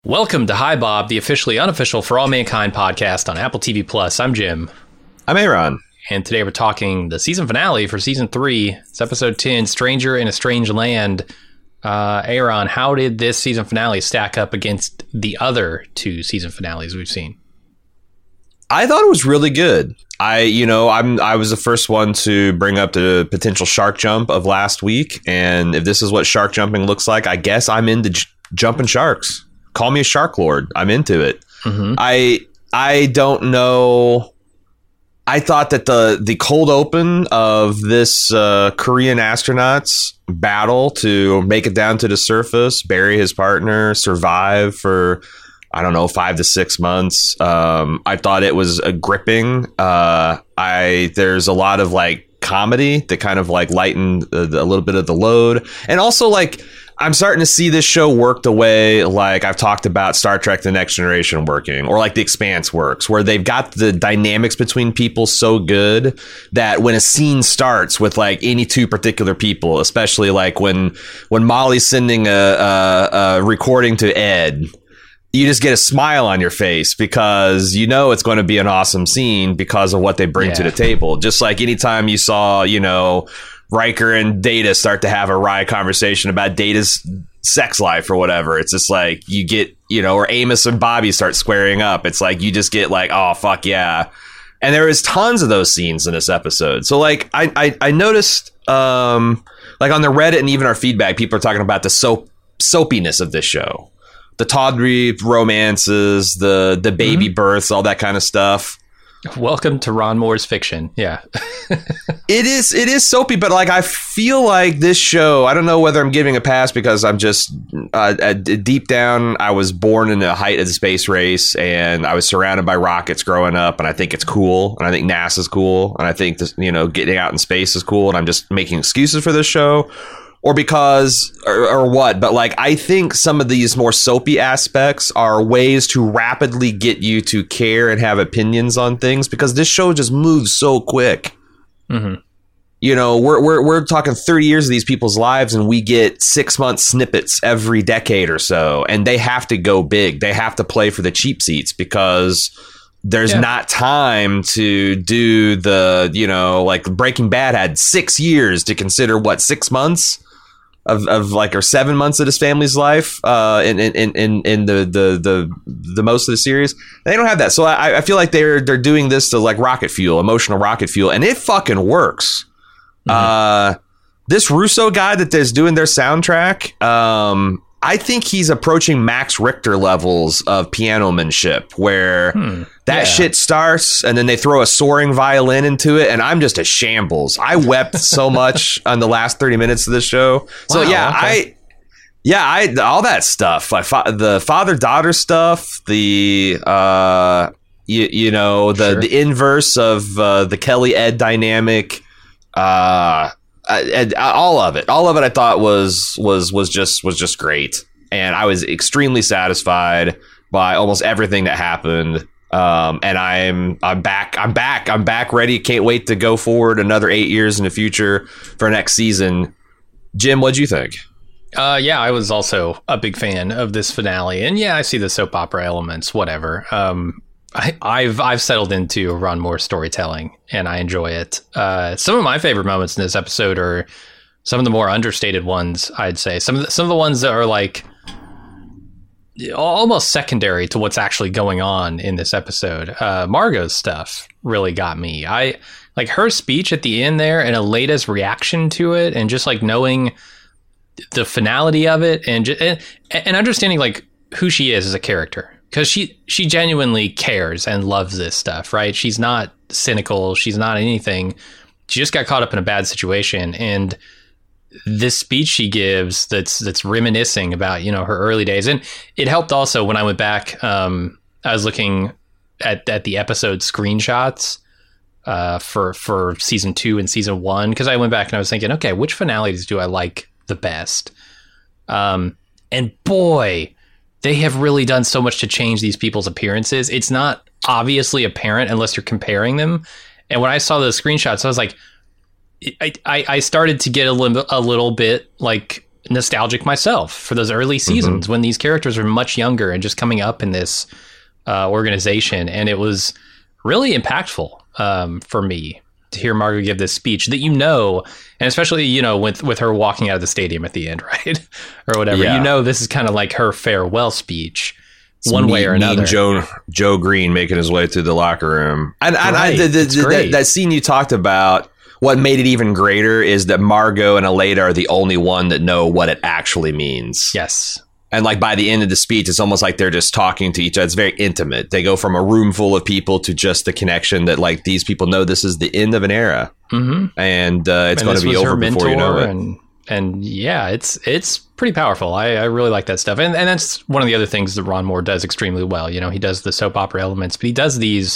Welcome to Hi Bob, the officially unofficial For All Mankind podcast on Apple TV Plus. I'm Jim. I'm Aaron. And today we're talking the season finale for season 3. It's episode 10, Stranger in a Strange Land. Aaron, how did this season finale stack up against the other two season finales we've seen? I thought it was really good. I was the first one to bring up the potential shark jump of last week. And if this is what shark jumping looks like, I guess I'm into jumping sharks. Call me a shark lord. I'm into it. Mm-hmm. I don't know. I thought that the cold open of this Korean astronaut's battle to make it down to the surface, bury his partner, survive for, 5 to 6 months. I thought it was gripping. There's a lot of comedy that kind of lightened a little bit of the load, and also I'm starting to see this show work the way I've talked about Star Trek The Next Generation working, or The Expanse works, where they've got the dynamics between people so good that when a scene starts with any two particular people, especially when Molly's sending a recording to Ed, you just get a smile on your face because it's going to be an awesome scene because of what they bring to the table. Just like anytime you saw, Riker and Data start to have a wry conversation about Data's sex life or whatever. It's just you get, or Amos and Bobby start squaring up. It's you just get oh, fuck yeah. And there is tons of those scenes in this episode. So I noticed on the Reddit and even our feedback, people are talking about the soapiness of this show. The tawdry romances, the baby births, all that kind of stuff. Welcome to Ron Moore's fiction. Yeah. It is soapy, but I feel like this show, I don't know whether I'm giving a pass because I'm just deep down, I was born in the height of the space race and I was surrounded by rockets growing up, and I think it's cool, and I think NASA's cool, and I think this, getting out in space is cool, and I'm just making excuses for this show. Or because, or what, but I think some of these more soapy aspects are ways to rapidly get you to care and have opinions on things, because this show just moves so quick. Mm-hmm. We're talking 30 years of these people's lives, and we get 6-month snippets every decade or so, and they have to go big. They have to play for the cheap seats because there's not time to do the, Breaking Bad had 6 years to consider 6 months of or 7 months of his family's life in the most of the series. They don't have that. So I feel like they're doing this to rocket fuel, emotional rocket fuel, and it fucking works. Mm-hmm. This Russo guy that is doing their soundtrack, I think he's approaching Max Richter levels of pianomanship, where that shit starts and then they throw a soaring violin into it, and I'm just a shambles. I wept so much on the last 30 minutes of this show. So I all that stuff, the father-daughter stuff, the the inverse of the Kelly Ed dynamic, all of it I thought was just great, and I was extremely satisfied by almost everything that happened. And I'm back ready. Can't wait to go forward another 8 years in the future for next season. Jim, what'd you think? I was also a big fan of this finale, and I see the soap opera elements, whatever. I've settled into Ron Moore storytelling, and I enjoy it. Some of my favorite moments in this episode are some of the more understated ones, I'd say. Some of the ones that are almost secondary to what's actually going on in this episode. Margot's stuff really got me. I her speech at the end there, and Aleda's reaction to it, and just knowing the finality of it, and understanding who she is as a character. Because she genuinely cares and loves this stuff, right? She's not cynical. She's not anything. She just got caught up in a bad situation. And this speech she gives that's reminiscing about, her early days. And it helped also when I went back. I was looking at the episode screenshots for season 2 and season 1. Because I went back and I was thinking, okay, which finales do I like the best? And boy, they have really done so much to change these people's appearances. It's not obviously apparent unless you're comparing them. And when I saw those screenshots, I was like, I started to get a little bit nostalgic myself for those early seasons when these characters were much younger and just coming up in this organization. And it was really impactful for me to hear Margot give this speech that, and especially, with her walking out of the stadium at the end, right? Or whatever, this is kind of like her farewell speech. One way or another. Joe Green making his way through the locker room. And that scene you talked about, what made it even greater is that Margot and Aleida are the only one that know what it actually means. Yes. And like by the end of the speech, it's almost like they're just talking to each other. It's very intimate. They go from a room full of people to just the connection that like these people know this is the end of an era. Mm-hmm. And it's going to be over before you know it. And yeah, it's pretty powerful. I really like that stuff. And that's one of the other things that Ron Moore does extremely well. He does the soap opera elements, but he does these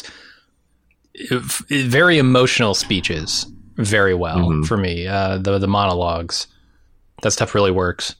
very emotional speeches very well for me. The monologues, that stuff really works.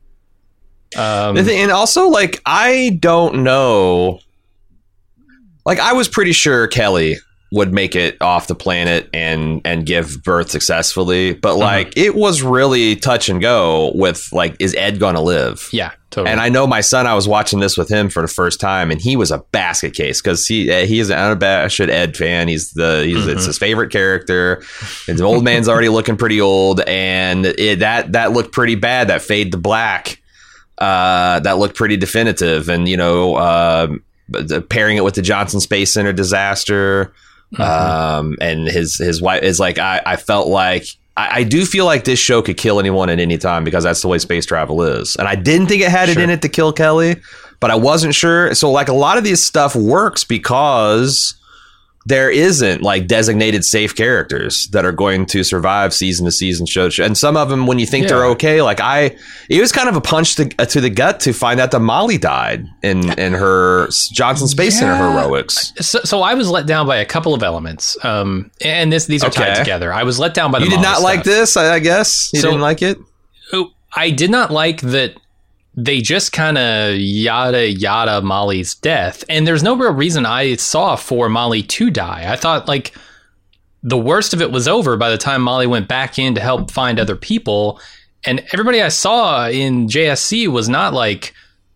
And also, like, I don't know. Like, I was pretty sure Kelly would make it off the planet and give birth successfully, but like it was really touch and go with like, is Ed gonna live? Yeah, totally. And I know my son, I was watching this with him for the first time, and he was a basket case because he is an unabashed Ed fan. It's his favorite character. And the old man's already looking pretty old, and that looked pretty bad. That fade to black, that looked pretty definitive, and pairing it with the Johnson Space Center disaster. And his wife is like, I felt like I do feel like this show could kill anyone at any time because that's the way space travel is. And I didn't think it had it in it to kill Kelly, but I wasn't sure. So like a lot of this stuff works because there isn't like designated safe characters that are going to survive season to season, show to show. And some of them, when you think they're okay, like it was kind of a punch to the gut to find out that Molly died in her Johnson Space Center heroics. So I was let down by a couple of elements. And these are tied together. I was let down by the You did Molly not stuff. like this, I guess? You didn't like it? I did not like that they just kind of yada Molly's death. And there's no real reason I saw for Molly to die. I thought like the worst of it was over by the time Molly went back in to help find other people. And everybody I saw in JSC was not like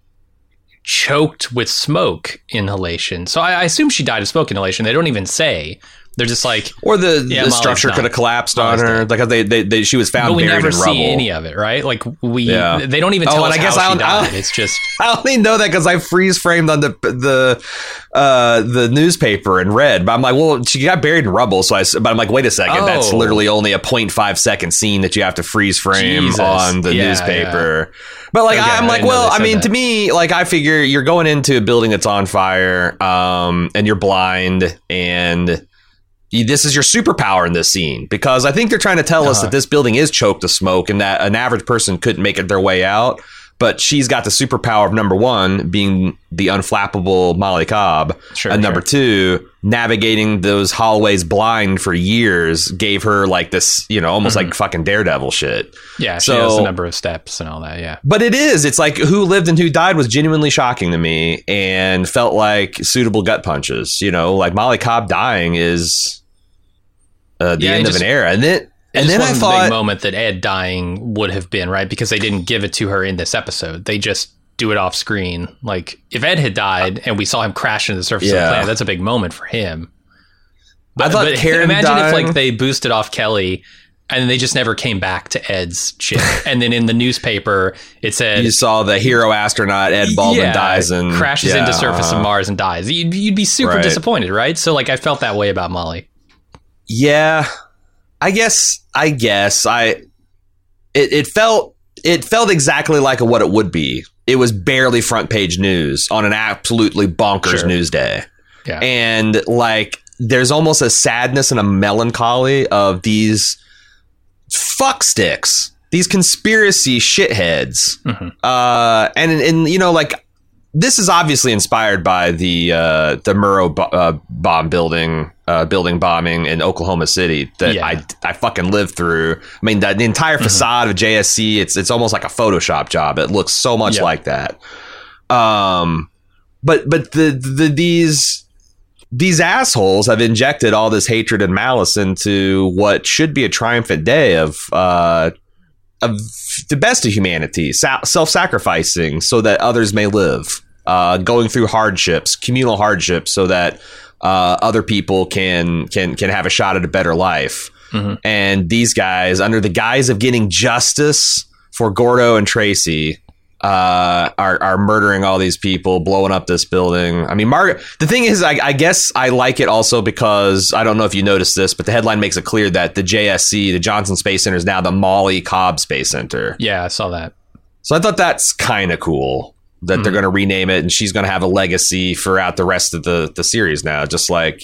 choked with smoke inhalation. So I assume she died of smoke inhalation. They don't even say. They're just like, or the structure could have collapsed on her. Like she was found buried in rubble. But we never see any of it, right? Like they don't even tell us how she died. It's just I only know that because I freeze framed on the newspaper and read. But I'm like, well, she got buried in rubble. But I'm like, wait a second, that's literally only a 0.5 second scene that you have to freeze frame on the newspaper. Yeah. But like, I'm like, well, I mean, to me, like, I figure you're going into a building that's on fire, and you're blind, and this is your superpower in this scene, because I think they're trying to tell us that this building is choked with smoke and that an average person couldn't make it their way out. But she's got the superpower of, number one, being the unflappable Molly Cobb. And number two, navigating those hallways blind for years gave her like this, almost like fucking Daredevil shit. Yeah, she has a number of steps and all that, yeah. But it's like who lived and who died was genuinely shocking to me and felt like suitable gut punches. Like Molly Cobb dying is the end of an era. And then I thought the big moment that Ed dying would have been, right? Because they didn't give it to her in this episode. They just do it off screen. Like if Ed had died and we saw him crash into the surface of the planet, that's a big moment for him. But Karen imagine dying. If like they boosted off Kelly and they just never came back to Ed's ship. And then in the newspaper, it said... You saw the hero astronaut, Ed Baldwin, dies and... crashes into surface of Mars and dies. You'd be super disappointed, right? So like I felt that way about Molly. Yeah. I guess it felt exactly like what it would be. It was barely front page news on an absolutely bonkers news day. Yeah. And like there's almost a sadness and a melancholy of these fucksticks, these conspiracy shitheads. And like this is obviously inspired by the Murrow bomb building bombing in Oklahoma City that I fucking lived through. I mean, the entire facade of JSC, it's almost like a Photoshop job. It looks so much like that. But these assholes have injected all this hatred and malice into what should be a triumphant day of of the best of humanity, self-sacrificing so that others may live, going through hardships, communal hardships, so that other people can have a shot at a better life. Mm-hmm. And these guys, under the guise of getting justice for Gordo and Tracy, are murdering all these people, blowing up this building. I mean, the thing is, I guess I like it also because, I don't know if you noticed this, but the headline makes it clear that the JSC, the Johnson Space Center, is now the Molly Cobb Space Center. Yeah, I saw that. So I thought that's kind of cool that they're going to rename it, and she's going to have a legacy throughout the rest of the series now, just like,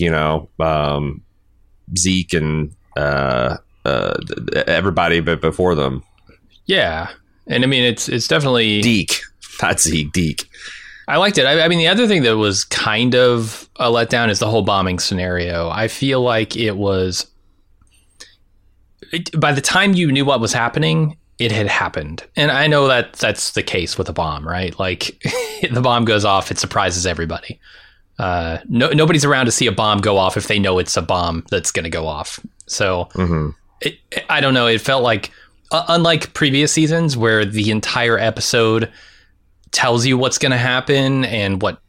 Zeke and everybody before them. Yeah. And I mean, it's definitely Deke, not Zeke, Deke. I liked it. I mean, the other thing that was kind of a letdown is the whole bombing scenario. I feel like by the time you knew what was happening, it had happened. And I know that that's the case with a bomb, right? Like the bomb goes off, it surprises everybody. Nobody's around to see a bomb go off if they know it's a bomb that's going to go off. So I don't know. It felt like, unlike previous seasons where the entire episode tells you what's going to happen and what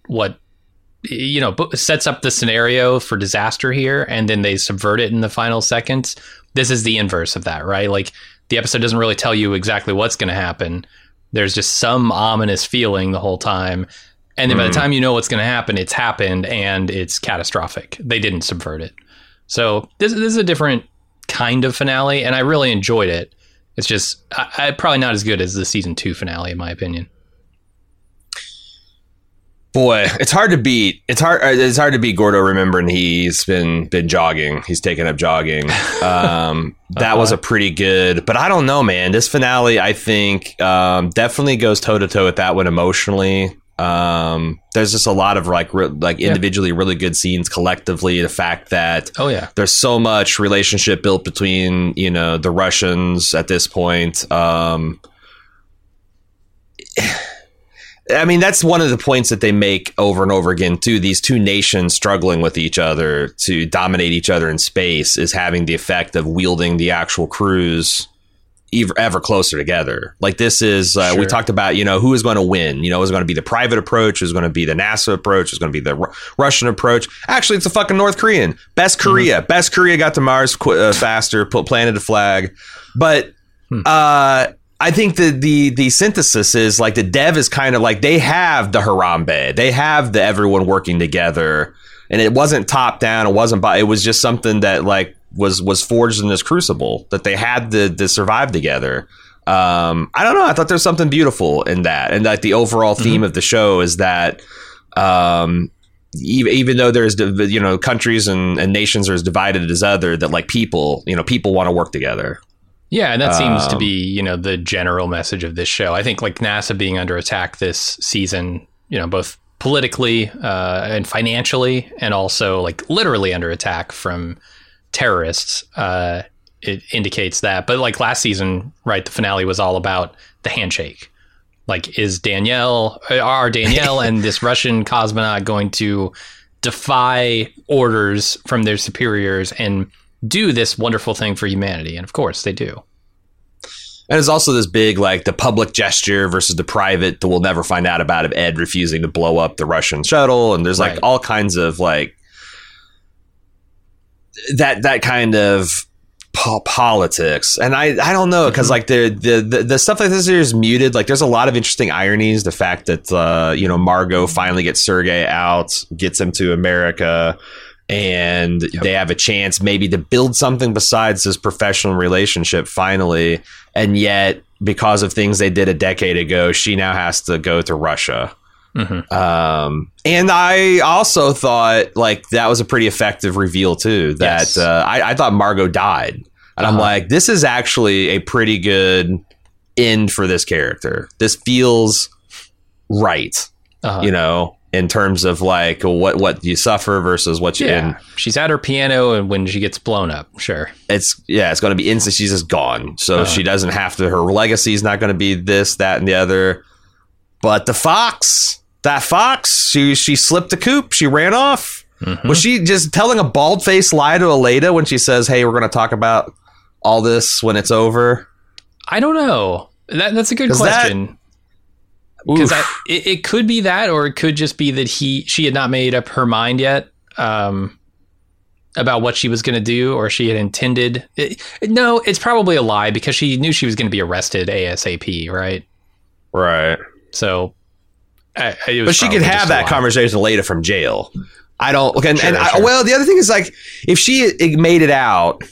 sets up the scenario for disaster here, and then they subvert it in the final seconds. This is the inverse of that, right? Like the episode doesn't really tell you exactly what's going to happen. There's just some ominous feeling the whole time. And then by the time you know what's going to happen, it's happened and it's catastrophic. They didn't subvert it. So this is a different kind of finale, and I really enjoyed it. It's just probably not as good as the season 2 finale, in my opinion. Boy, it's hard to beat. It's hard to beat Gordo remembering he's been jogging. He's taken up jogging. That was a pretty good, but I don't know, man. This finale, I think, definitely goes toe to toe with that one emotionally. There's just a lot of individually really good scenes collectively. The fact that there's so much relationship built between the Russians at this point. I mean, that's one of the points that they make over and over again too. These two nations struggling with each other to dominate each other in space is having the effect of wielding the actual crews ever closer together. Like this is, we talked about, who is going to win? Is it going to be the private approach? Is it going to be the NASA approach? Is it going to be the Russian approach? Actually, it's the fucking North Korean. Best Korea. Best Korea got to Mars faster, planted a flag. But I think the synthesis is like the dev is kind of like they have the Harambe. They have the everyone working together. And it wasn't top down. It wasn't it was just something that was forged in this crucible that they had to survive together. I don't know. I thought there's something beautiful in that. And like the overall theme of the show is that even though there's, countries and nations are as divided as other, that like people want to work together. Yeah. And that seems to be, the general message of this show. I think like NASA being under attack this season, both politically and financially, and also like literally under attack from terrorists, it indicates that. But like last season, right, the finale was all about the handshake. Like, are Danielle and this Russian cosmonaut going to defy orders from their superiors and do this wonderful thing for humanity? And of course they do. And it's also this big, like, the public gesture versus the private that we'll never find out about of Ed refusing to blow up the Russian shuttle. And there's like all kinds of like that kind of politics. And I don't know, because like the stuff like this is muted. Like there's a lot of interesting ironies. The fact that Margot finally gets Sergei out, gets him to America, and they have a chance maybe to build something besides this professional relationship finally. And yet, because of things they did a decade ago, she now has to go to Russia. And I also thought like that was a pretty effective reveal too, that I thought Margot died. And I'm like, this is actually a pretty good end for this character. This feels right, in terms of like what you suffer versus what you. Yeah, she's at her piano, and when she gets blown up, sure, it's going to be instant. She's just gone, so she doesn't have to. Her legacy is not going to be this, that, and the other. But that fox, she slipped the coop. She ran off. Was she just telling a bald-faced lie to Aleda when she says, "Hey, we're going to talk about all this when it's over"? I don't know. That's a good question. Because it could be that, or it could just be that she had not made up her mind yet about what she was going to do, or she had intended. No, it's probably a lie, because she knew she was going to be arrested ASAP, right? Right. So, but she could have that conversation later from jail. I don't. Well, the other thing is, like, if she made it out,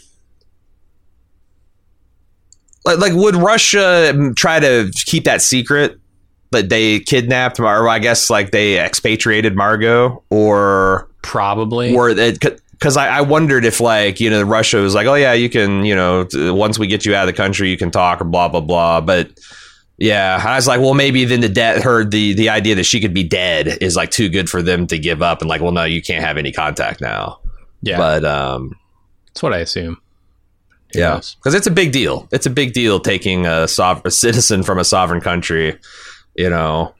like would Russia try to keep that secret? That they kidnapped, or I guess like they expatriated Margot, or probably, or because I wondered if, like, you know, Russia was like, oh yeah, you can, you know, once we get you out of the country, you can talk, or blah blah blah. But yeah, I was like, well, maybe then the idea that she could be dead is like too good for them to give up, and like, well, no, you can't have any contact now. Yeah, but that's what I assume. Yeah, because it's a big deal. It's a big deal taking a citizen from a sovereign country. You know,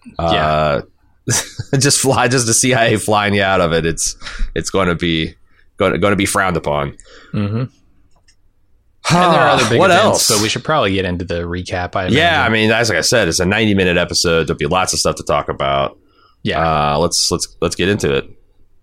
just the CIA flying you out of it. It's going to be frowned upon. Mm-hmm. And there are other big events, else? So we should probably get into the recap. I mean, as like I said, it's a 90-minute episode. There'll be lots of stuff to talk about. Yeah, let's get into it.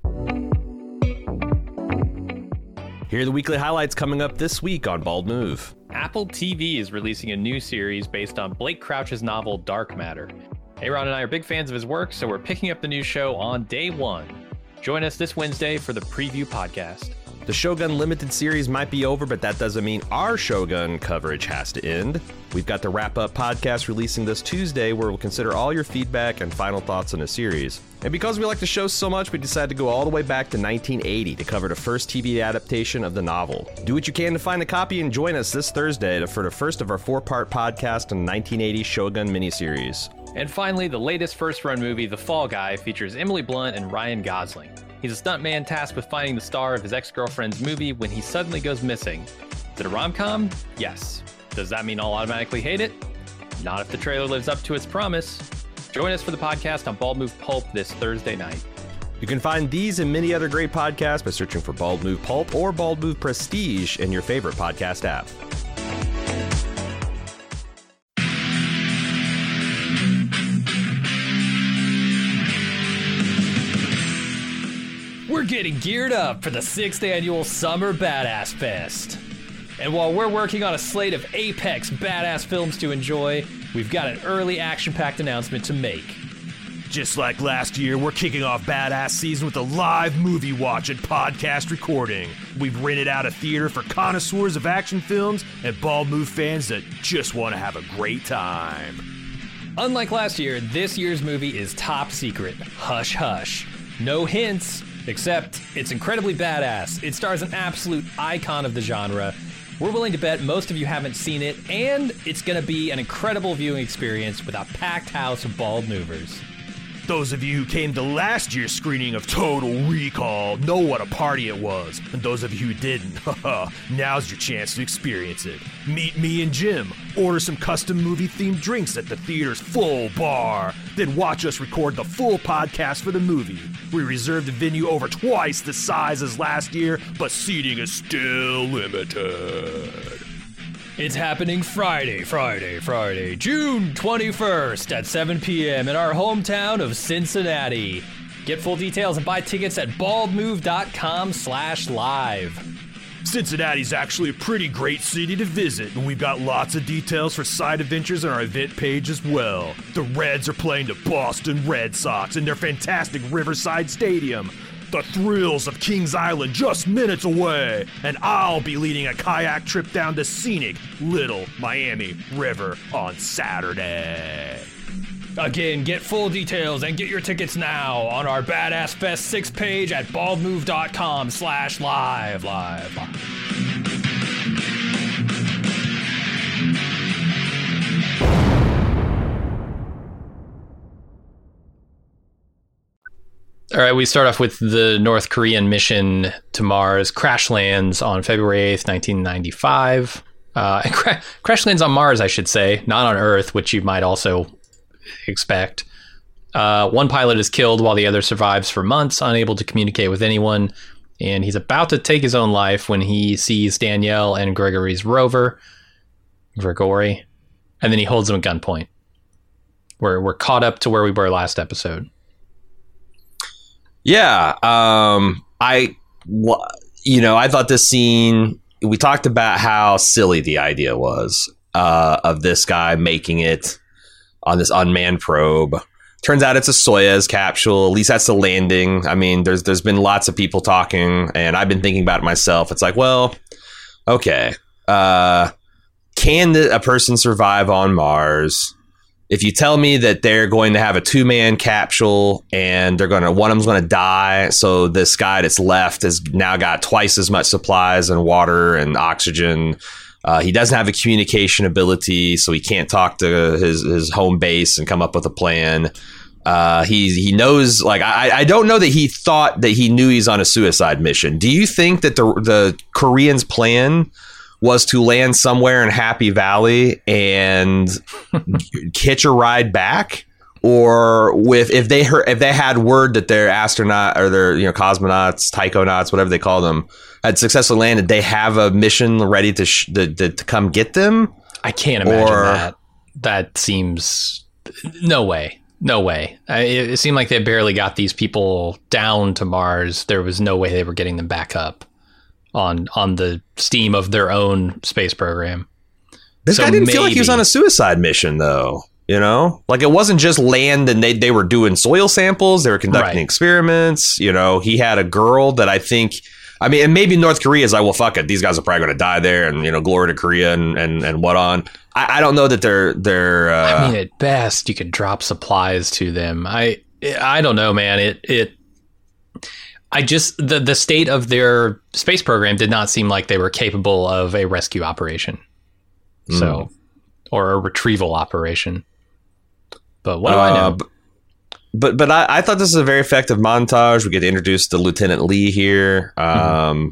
Here are the weekly highlights coming up this week on Bald Move. Apple TV is releasing a new series based on Blake Crouch's novel Dark Matter. Aaron and I are big fans of his work, so we're picking up the new show on day one. Join us this Wednesday for the preview podcast. The Shogun Limited series might be over, but that doesn't mean our Shogun coverage has to end. We've got the wrap-up podcast releasing this Tuesday, where we'll consider all your feedback and final thoughts on the series. And because we like the show so much, we decided to go all the way back to 1980 to cover the first TV adaptation of the novel. Do what you can to find a copy and join us this Thursday for the first of our 4-part podcast on the 1980 Shogun miniseries. And finally, the latest first-run movie, The Fall Guy, features Emily Blunt and Ryan Gosling. He's a stuntman tasked with finding the star of his ex-girlfriend's movie when he suddenly goes missing. Is it a rom-com? Yes. Does that mean I'll automatically hate it? Not if the trailer lives up to its promise. Join us for the podcast on Bald Move Pulp this Thursday night. You can find these and many other great podcasts by searching for Bald Move Pulp or Bald Move Prestige in your favorite podcast app. We're getting geared up for the 6th annual Summer Badass Fest. And while we're working on a slate of apex badass films to enjoy, we've got an early action-packed announcement to make. Just like last year, we're kicking off Badass Season with a live movie watch and podcast recording. We've rented out a theater for connoisseurs of action films and Bald Move fans that just want to have a great time. Unlike last year, this year's movie is top secret. Hush hush. No hints, except it's incredibly badass. It stars an absolute icon of the genre. We're willing to bet most of you haven't seen it, and it's going to be an incredible viewing experience with a packed house of Bald Movers. Those of you who came to last year's screening of Total Recall know what a party it was. And those of you who didn't, now's your chance to experience it. Meet me and Jim, order some custom movie-themed drinks at the theater's full bar, then watch us record the full podcast for the movie. We reserved the venue over twice the size as last year, but seating is still limited. It's happening Friday, June 21st at 7 p.m. in our hometown of Cincinnati. Get full details and buy tickets at baldmove.com/live. Cincinnati's actually a pretty great city to visit, and we've got lots of details for side adventures on our event page as well. The Reds are playing the Boston Red Sox in their fantastic Riverside Stadium. The thrills of Kings Island just minutes away, and I'll be leading a kayak trip down the scenic Little Miami River on Saturday. Again, get full details and get your tickets now on our Badass Fest 6 page at baldmove.com/live. All right, we start off with the North Korean mission to Mars. Crash lands on February 8th, 1995. Crash lands on Mars, I should say, not on Earth, which you might also expect. One pilot is killed while the other survives for months, unable to communicate with anyone. And he's about to take his own life when he sees Danielle and Gregory's rover. Grigori. and then he holds him at gunpoint. We're caught up to where we were last episode. Yeah, I thought this scene. We talked about how silly the idea was of this guy making it on this unmanned probe. Turns out it's a Soyuz capsule. At least that's the landing. I mean, there's been lots of people talking, and I've been thinking about it myself. It's like, well, okay, can a person survive on Mars? If you tell me that they're going to have a 2-man capsule and one of them's going to die, so this guy that's left has now got twice as much supplies and water and oxygen. He doesn't have a communication ability, so he can't talk to his home base and come up with a plan. He knows, like, I don't know that he thought that he knew he's on a suicide mission. Do you think that the Koreans' plan was to land somewhere in Happy Valley and hitch a ride back? Or if they had word that their astronaut or their cosmonauts, taikonauts, whatever they call them, had successfully landed, they have a mission ready to come get them? I can't imagine that. That seems no way. It seemed like they barely got these people down to Mars. There was no way they were getting them back up on the steam of their own space program. This guy didn't feel like he was on a suicide mission, though. Like, it wasn't just land and they were doing soil samples. They were conducting experiments. He had a girl that I think, and maybe North Korea is like, well, fuck it. These guys are probably going to die there, and, glory to Korea and what on. I don't know that they're at best you could drop supplies to them. I don't know, man. The state of their space program did not seem like they were capable of a rescue operation. So, or a retrieval operation. But what do I know? But I thought this was a very effective montage. We get to introduce the Lieutenant Lee here. I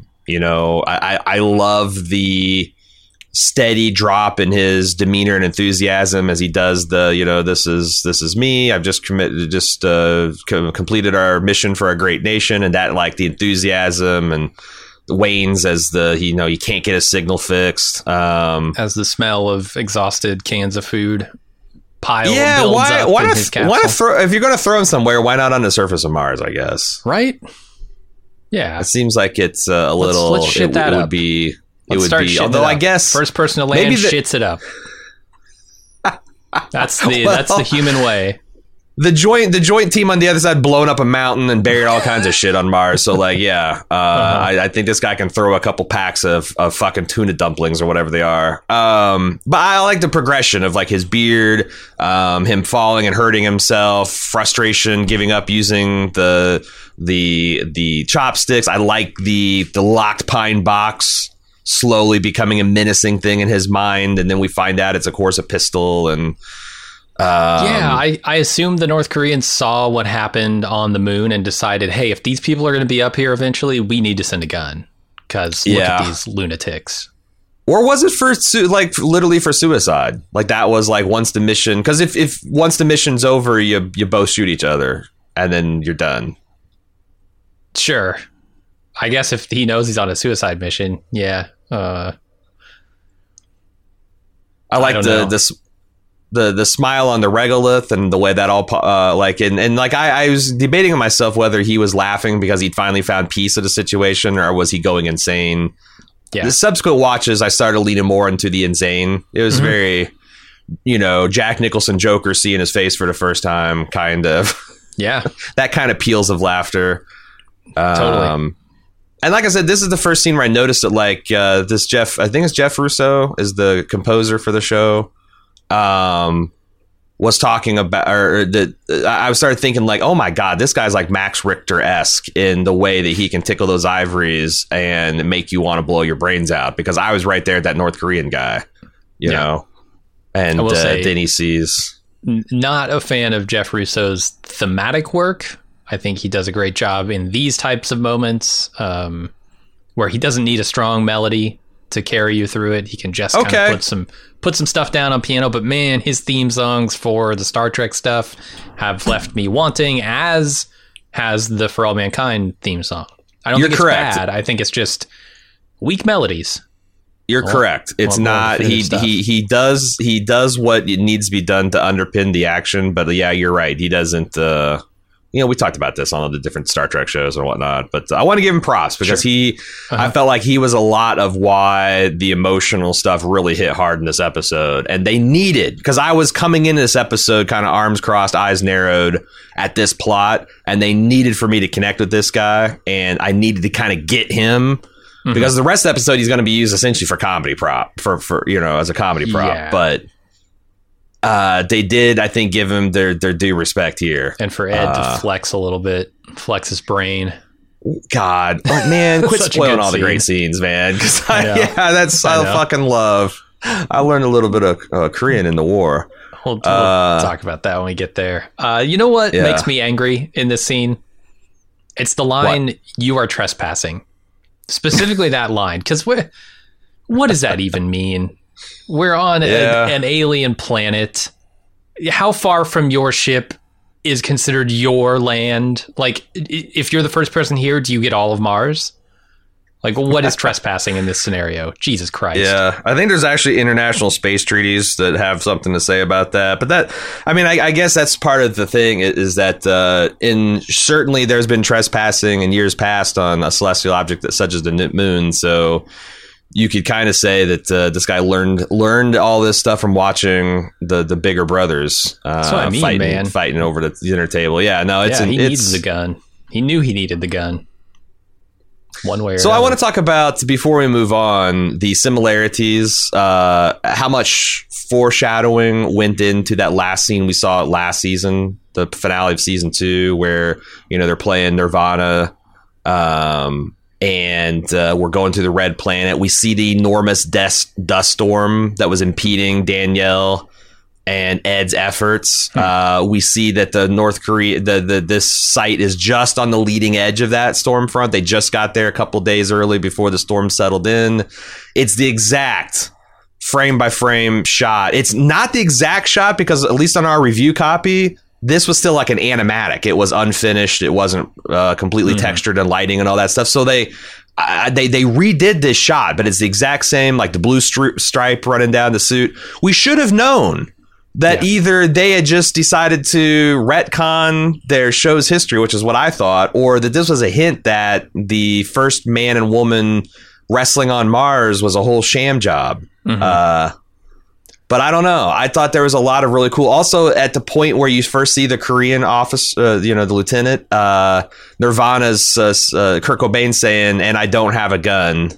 love the steady drop in his demeanor and enthusiasm as he does this is me. I've just completed our mission for a great nation, and that, like, the enthusiasm and wanes as he can't get his signal fixed. As the smell of exhausted cans of food pile builds up why in his capsule. If you're going to throw him somewhere, why not on the surface of Mars, I guess? Right? Yeah. It seems like it's a little... Let's shit that up. Although I guess... First person to land shits it up. That's the human way. The joint team on the other side blown up a mountain and buried all kinds of shit on Mars. So, like, yeah, I think this guy can throw a couple packs of fucking tuna dumplings or whatever they are. But I like the progression of, like, his beard, him falling and hurting himself, frustration, giving up using the chopsticks. I like the locked pine box slowly becoming a menacing thing in his mind, and then we find out it's, of course, a pistol. And I assume the North Koreans saw what happened on the moon and decided, hey, if these people are going to be up here eventually, we need to send a gun, because look at these lunatics. Or was it literally for suicide? Like, that was like, once the mission, because if once the mission's over, you both shoot each other and then you're done. Sure. I guess if he knows he's on a suicide mission, yeah. I like the smile on the regolith and the way that all I was debating with myself whether he was laughing because he'd finally found peace of the situation, or was he going insane. The subsequent watches, I started leaning more into the insane. It was very, Jack Nicholson Joker seeing his face for the first time, kind of. Yeah. That kind of peals of laughter. Totally. And like I said, this is the first scene where I noticed that, like, this Jeff, I think it's Jeff Russo, is the composer for the show, was talking about, I started thinking, like, oh my God, this guy's like Max Richter-esque in the way that he can tickle those ivories and make you want to blow your brains out, because I was right there, that North Korean guy, you know, and then he sees. Not a fan of Jeff Russo's thematic work. I think he does a great job in these types of moments, where he doesn't need a strong melody to carry you through it. He can just kind of put some stuff down on piano. But man, his theme songs for the Star Trek stuff have left me wanting, as has the For All Mankind theme song. I don't think it's bad. I think it's just weak melodies. You're correct. It's not. He does what it needs to be done to underpin the action. But yeah, you're right. He doesn't. We talked about this on all the different Star Trek shows and whatnot. But I want to give him props because I felt like he was a lot of why the emotional stuff really hit hard in this episode, and they needed, because I was coming into this episode kind of arms crossed, eyes narrowed at this plot, and they needed for me to connect with this guy, and I needed to kind of get him. Because the rest of the episode, he's going to be used essentially for comedy prop, for as a comedy prop. Yeah. But they did, I think, give him their due respect here. And for Ed to flex a little bit, flex his brain. God, man, quit spoiling all the great scenes, man. Because I fucking love. I learned a little bit of Korean in the war. We'll talk about that when we get there. You know what makes me angry in this scene? It's the line, "You are trespassing." Specifically that line, because what does that even mean? We're on an alien planet. How far from your ship is considered your land? Like, if you're the first person here, do you get all of Mars? Like, what is trespassing in this scenario? Jesus Christ. Yeah, I think there's actually international space treaties that have something to say about that. But I guess that's part of the thing is that certainly there's been trespassing in years past on a celestial object such as the moon. So you could kind of say that this guy learned all this stuff from watching the bigger brothers that's what I mean, fighting over the dinner table. Yeah, no, he needs the gun. He knew he needed the gun. One way or so another. I want to talk about, before we move on, the similarities, how much foreshadowing went into that last scene we saw last season, the finale of season 2, where they're playing Nirvana, and we're going to the red planet. We see the enormous dust storm that was impeding Danielle and Ed's efforts. We see that the North Korea, this site is just on the leading edge of that storm front. They just got there a couple days early before the storm settled in. It's the exact frame by frame shot. It's not the exact shot because, at least on our review copy, this was still like an animatic. It was unfinished. It wasn't completely textured and lighting and all that stuff. So they redid this shot, but it's the exact same, like the blue stripe running down the suit. We should have known that either they had just decided to retcon their show's history, which is what I thought, or that this was a hint that the first man and woman wrestling on Mars was a whole sham job. But I don't know. I thought there was a lot of really cool. Also, at the point where you first see the Korean office, the lieutenant, Nirvana's Kurt Cobain saying, "And I don't have a gun,"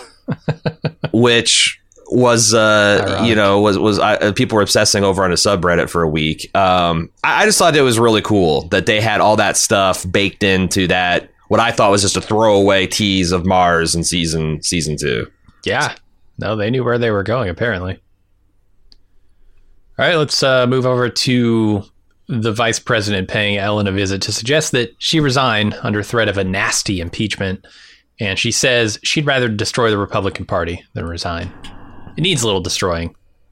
which was people were obsessing over on a subreddit for a week. I just thought it was really cool that they had all that stuff baked into that, what I thought was just a throwaway tease of Mars in season 2. Yeah, no, they knew where they were going, apparently. All right, let's move over to the vice president paying Ellen a visit to suggest that she resign under threat of a nasty impeachment. And she says she'd rather destroy the Republican Party than resign. It needs a little destroying.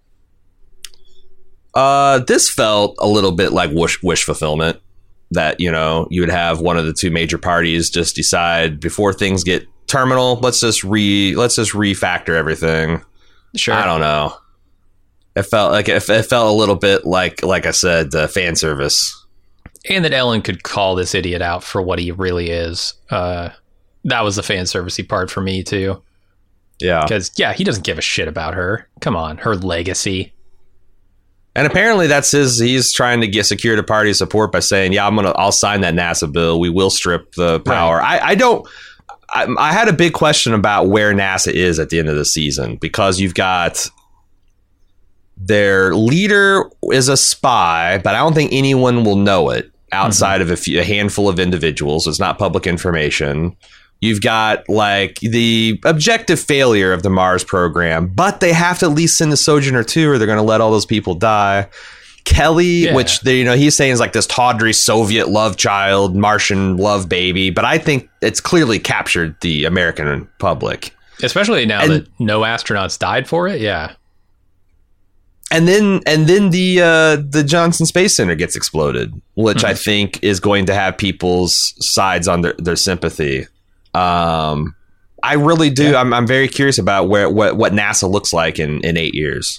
This felt a little bit like wish fulfillment, that, you would have one of the two major parties just decide before things get terminal, let's just refactor everything. Sure. I don't know. It felt a little bit like I said, fan service. And that Ellen could call this idiot out for what he really is. That was the fan servicey part for me too. Yeah. Because, he doesn't give a shit about her. Come on, her legacy. And apparently he's trying to secure the party's support by saying, I'll sign that NASA bill. We will strip the power. Right. I had a big question about where NASA is at the end of the season, because you've got their leader is a spy, but I don't think anyone will know it outside of a handful of individuals. It's not public information. You've got like the objective failure of the Mars program, but they have to at least send a Sojourner 2 or they're going to let all those people die. Kelly, which he's saying is like this tawdry Soviet love child, Martian love baby, but I think it's clearly captured the American public. Especially now that no astronauts died for it, And then the Johnson Space Center gets exploded, which I think is going to have people's sides on their sympathy. I really do. Yeah. I'm very curious about what NASA looks like in 8 years.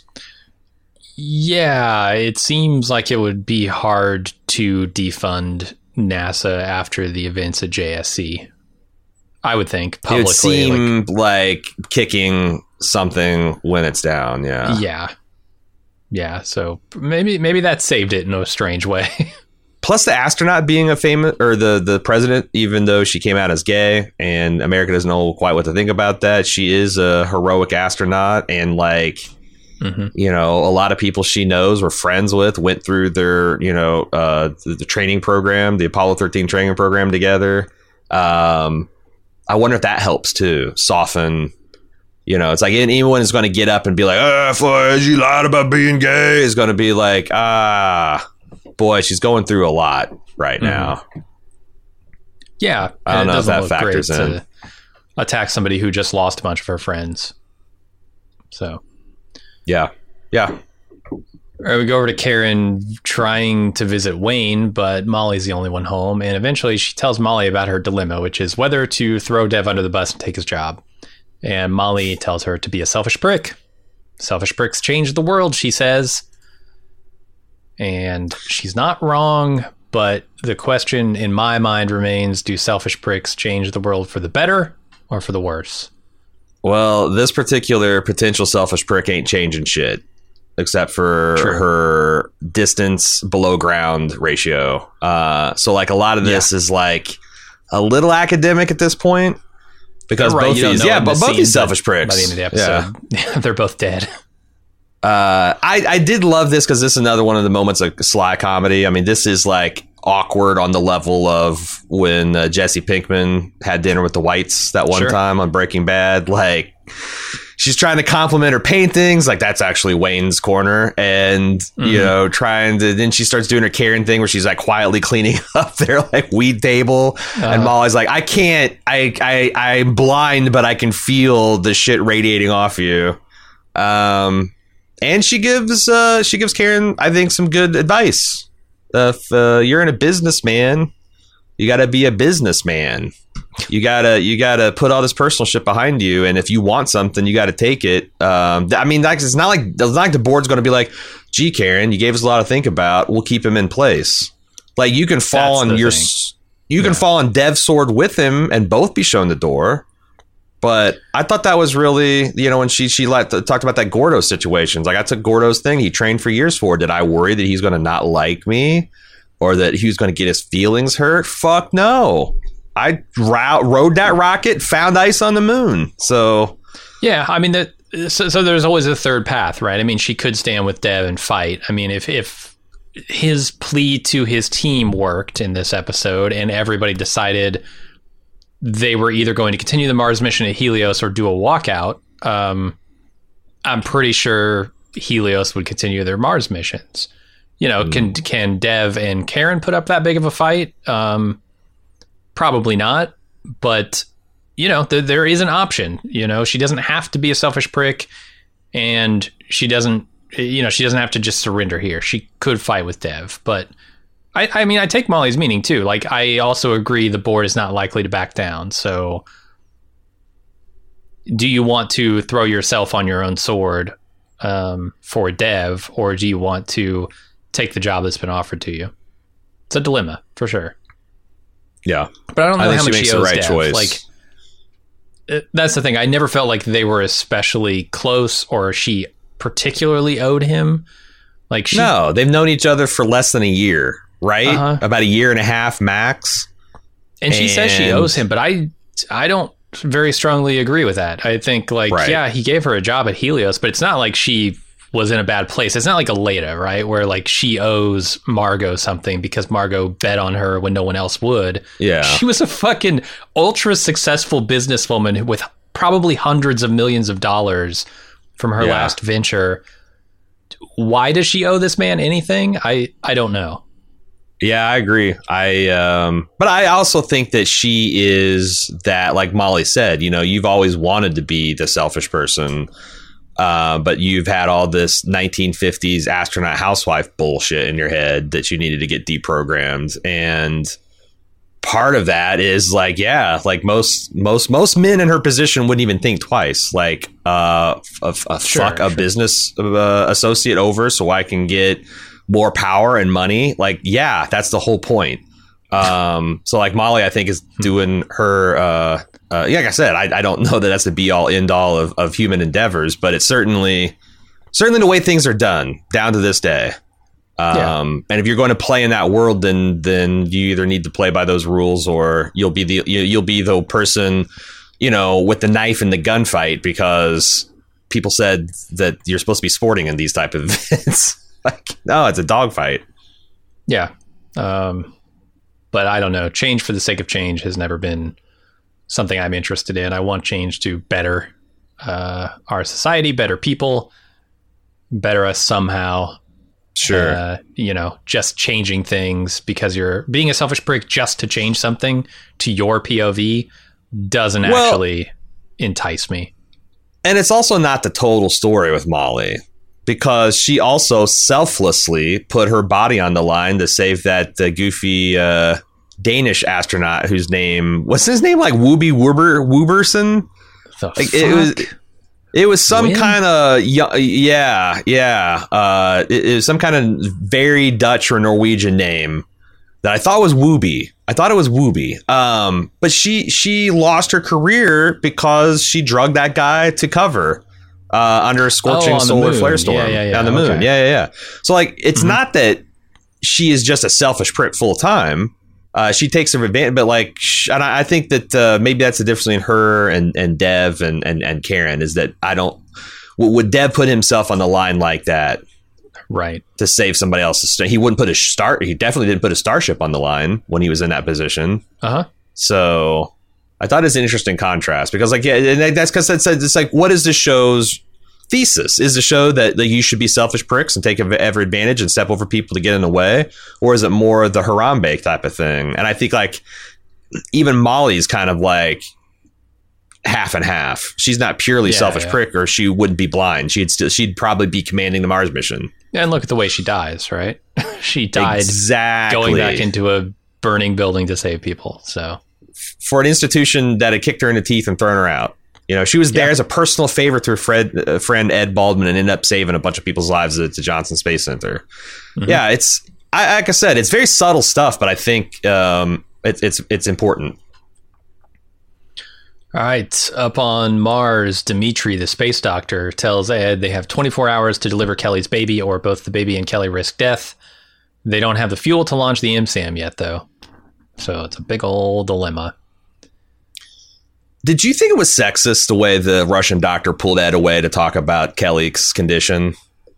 Yeah, it seems like it would be hard to defund NASA after the events at JSC. I would think publicly. It would seem like kicking something when it's down. Yeah. Yeah. So maybe that saved it in a strange way. Plus the astronaut being a famous, or the president, even though she came out as gay and America doesn't know quite what to think about that, she is a heroic astronaut, and like, you know, a lot of people she knows or friends with went through their, you know, the training program, the Apollo 13 training program together. I wonder if that helps to soften, you know, it's like anyone is going to get up and be like, she lied about being gay, is going to be like, boy, she's going through a lot right now. Yeah. I don't know if that factors in. To attack somebody who just lost a bunch of her friends. So. Yeah. All right, we go over to Karen trying to visit Wayne, but Molly's the only one home. And eventually she tells Molly about her dilemma, which is whether to throw Dev under the bus and take his job. And Molly tells her to be a selfish prick. Selfish pricks change the world, she says. And she's not wrong, but the question in my mind remains, do selfish pricks change the world for the better or for the worse? Well, this particular potential selfish prick ain't changing shit, except for her distance below ground ratio. So like a lot of this is like a little academic at this point, because both these selfish pricks by the end of the episode, they're both dead. I did love this because this is another one of the moments of sly comedy. I mean, this is like awkward on the level of when Jesse Pinkman had dinner with the Whites that one time on Breaking Bad. Like, she's trying to compliment her paintings, like that's actually Wayne's corner, and you know, then she starts doing her Karen thing where she's like quietly cleaning up their like weed table, and Molly's like, I can't, I'm blind, but I can feel the shit radiating off you. And she gives Karen, I think, some good advice. If you're in a business, man, you got to be a businessman. You gotta put all this personal shit behind you, and if you want something, you got to take it. I mean, it's not like the board's going to be like, "Gee, Karen, you gave us a lot to think about. We'll keep him in place." Like, you can fall on fall on Dev's sword with him and both be shown the door. But I thought that was really, you know, when she talked about that Gordo situation. Like, I took Gordo's thing he trained for years for. Did I worry that he's going to not like me or that he was going to get his feelings hurt? Fuck no. I rode that rocket, found ice on the moon. So, yeah, I mean, so there's always a third path, right? I mean, she could stand with Dev and fight. I mean, if his plea to his team worked in this episode and everybody decided they were either going to continue the Mars mission at Helios or do a walkout, I'm pretty sure Helios would continue their Mars missions. You know, can Dev and Karen put up that big of a fight? Probably not. But, you know, there is an option. You know, she doesn't have to be a selfish prick, and she doesn't have to just surrender here. She could fight with Dev, but I mean, I take Molly's meaning too. Like, I also agree the board is not likely to back down. So do you want to throw yourself on your own sword for Dev, or do you want to take the job that's been offered to you? It's a dilemma for sure. Yeah. But I don't know how much makes she the owes right Dev. choice. Like, that's the thing. I never felt like they were especially close or she particularly owed him. Like, no, they've known each other for less than a year. Right? About a year and a half max. And she says she owes him, but I don't very strongly agree with that. I think, like, yeah, he gave her a job at Helios, but it's not like she was in a bad place. It's not like Aleda, right? Where, like, she owes Margot something because Margot bet on her when no one else would. Yeah. She was a fucking ultra successful businesswoman with probably hundreds of millions of dollars from her last venture. Why does she owe this man anything? I don't know. Yeah, I agree. But I also think that she is that, like Molly said, you know, you've always wanted to be the selfish person, but you've had all this 1950s astronaut housewife bullshit in your head that you needed to get deprogrammed. And part of that is like, yeah, like most men in her position wouldn't even think twice. Like, fuck a business associate over so I can get more power and money. Like, yeah, that's the whole point. So like Molly, I think is doing her, like I said, I don't know that that's the be all end all of human endeavors, but it's certainly the way things are done down to this day. And if you're going to play in that world, then you either need to play by those rules or you'll be the person, with the knife in the gunfight because people said that you're supposed to be sporting in these type of events. Like, no, it's a dogfight. Yeah. But I don't know. Change for the sake of change has never been something I'm interested in. I want change to better our society, better people, better us somehow. Sure. Just changing things because you're being a selfish prick just to change something to your POV doesn't actually entice me. And it's also not the total story with Molly because she also selflessly put her body on the line to save that goofy Danish astronaut whose name, what's his name? Like Wooberson? It was some kind of it was some kind of very Dutch or Norwegian name that I thought was Wooby. I thought it was Wooby. But she lost her career because she drugged that guy to cover under a scorching solar flare storm on the moon. Okay. Yeah. So like it's not that she is just a selfish prick full time. She takes her advantage, but like, and I think that maybe that's the difference between her and Dev and Karen is that would Dev put himself on the line like that, right, to save somebody else's? He wouldn't put he definitely didn't put a starship on the line when he was in that position. So I thought it's an interesting contrast because like, yeah, and that's because it's like, what is the show's thesis? Is the show that you should be selfish pricks and take every advantage and step over people to get in the way, or is it more the Harambe type of thing? And I think like even Molly's kind of like half and half. She's not purely selfish prick, or she wouldn't be blind. She'd probably be commanding the Mars mission. And look at the way she dies, right? She died going back into a burning building to save people. So for an institution that had kicked her in the teeth and thrown her out. She was there as a personal favor to her friend Ed Baldwin and ended up saving a bunch of people's lives at the Johnson Space Center. Yeah, it's like I said, it's very subtle stuff, but I think it's important. All right, up on Mars, Dimitri, the space doctor, tells Ed they have 24 hours to deliver Kelly's baby, or both the baby and Kelly risk death. They don't have the fuel to launch the MSAM yet, though, so it's a big old dilemma. Did you think it was sexist the way the Russian doctor pulled Ed away to talk about Kelly's condition?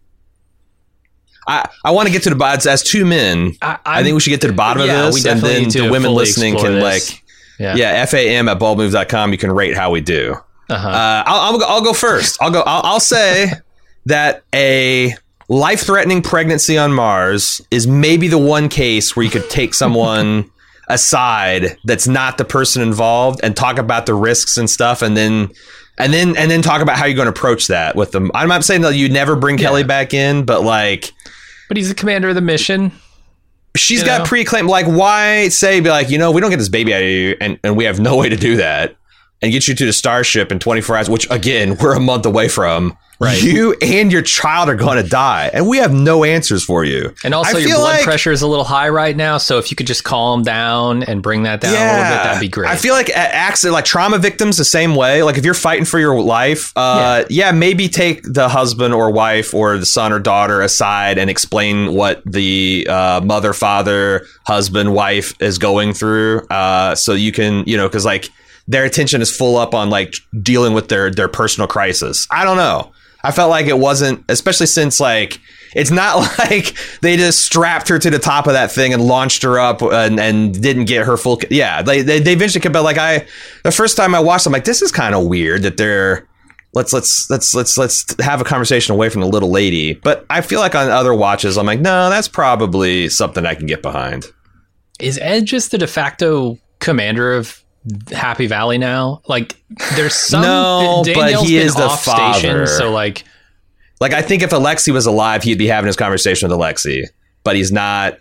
I want to get to the bottom. As two men, I think we should get to the bottom of this, and then the women listening can FAM at baldmove.com. You can rate how we do. I'll go first. I'll say that a life-threatening pregnancy on Mars is maybe the one case where you could take someone aside that's not the person involved and talk about the risks and stuff, and then talk about how you're going to approach that with them. I'm not saying that you never bring Kelly back in, but he's the commander of the mission. She's got pre-claim. Like, why be like, we don't get this baby out of you, and we have no way to do that, and get you to the Starship in 24 hours, which again we're a month away from. Right. You and your child are going to die, and we have no answers for you. And also, your blood pressure is a little high right now, so if you could just calm down and bring that down a little bit, that'd be great. I feel like trauma victims the same way. Like if you're fighting for your life, maybe take the husband or wife or the son or daughter aside and explain what the mother, father, husband, wife is going through, so you can, because like their attention is full up on like dealing with their personal crisis. I don't know. I felt like it wasn't, especially since like it's not like they just strapped her to the top of that thing and launched her up and didn't get her full. Yeah, they eventually came. But like the first time I watched, I'm like, this is kind of weird that they're let's have a conversation away from the little lady. But I feel like on other watches, I'm like, no, that's probably something I can get behind. Is Ed just the de facto commander of Happy Valley now? Like there's some but he is the father, so like I think if Alexei was alive, he'd be having his conversation with Alexei, but he's not.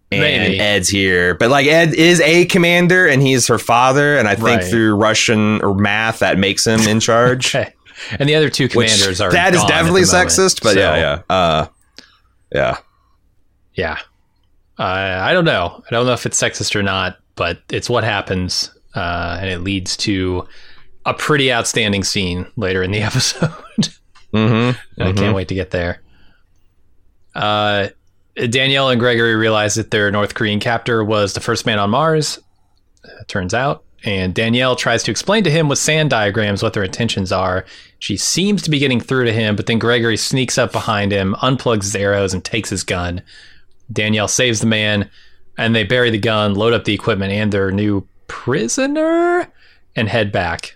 and Maybe. Ed's here. But like Ed is a commander and he's her father, and I think Right. through Russian or math that makes him in charge. Okay. And the other two commanders are that is gone at definitely the moment, sexist, but so, yeah. yeah. I don't know. I don't know if it's sexist or not, but it's what happens, and it leads to a pretty outstanding scene later in the episode. I can't wait to get there. Danielle and Gregory realize that their North Korean captor was the first man on Mars, turns out. And Danielle tries to explain to him with sand diagrams what their intentions are. She seems to be getting through to him, but then Gregory sneaks up behind him, unplugs his arrows, and takes his gun. Danielle saves the man, and they bury the gun, load up the equipment and their new prisoner, and head back.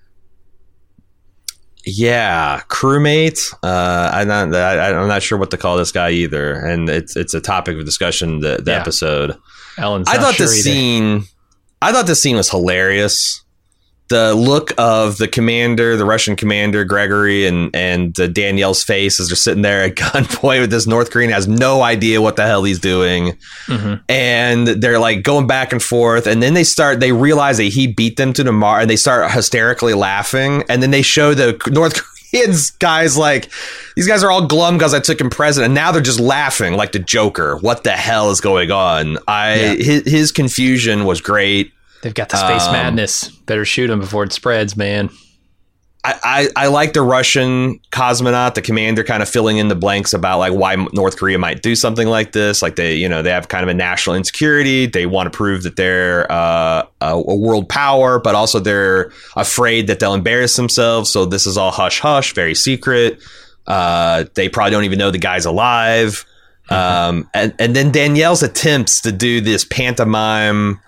Yeah, crewmate. I'm not sure what to call this guy either, and it's a topic of discussion. The Yeah. episode. Ellen's I not thought sure the either. scene. I thought the scene was hilarious. The look of the commander, the Russian commander Gregory, and Danielle's face as they're sitting there at gunpoint with this North Korean has no idea what the hell he's doing, and they're like going back and forth, and then they realize that he beat them to the Mars, and they start hysterically laughing, and then they show the North Koreans guys like, these guys are all glum because I took him president, and now they're just laughing like the Joker. What the hell is going on? His confusion was great. They've got the space madness. Better shoot him before it spreads, man. I like the Russian cosmonaut, the commander, kind of filling in the blanks about like why North Korea might do something like this. Like they have kind of a national insecurity. They want to prove that they're a world power, but also they're afraid that they'll embarrass themselves. So this is all hush hush, very secret. They probably don't even know the guy's alive. And then Danielle's attempts to do this pantomime,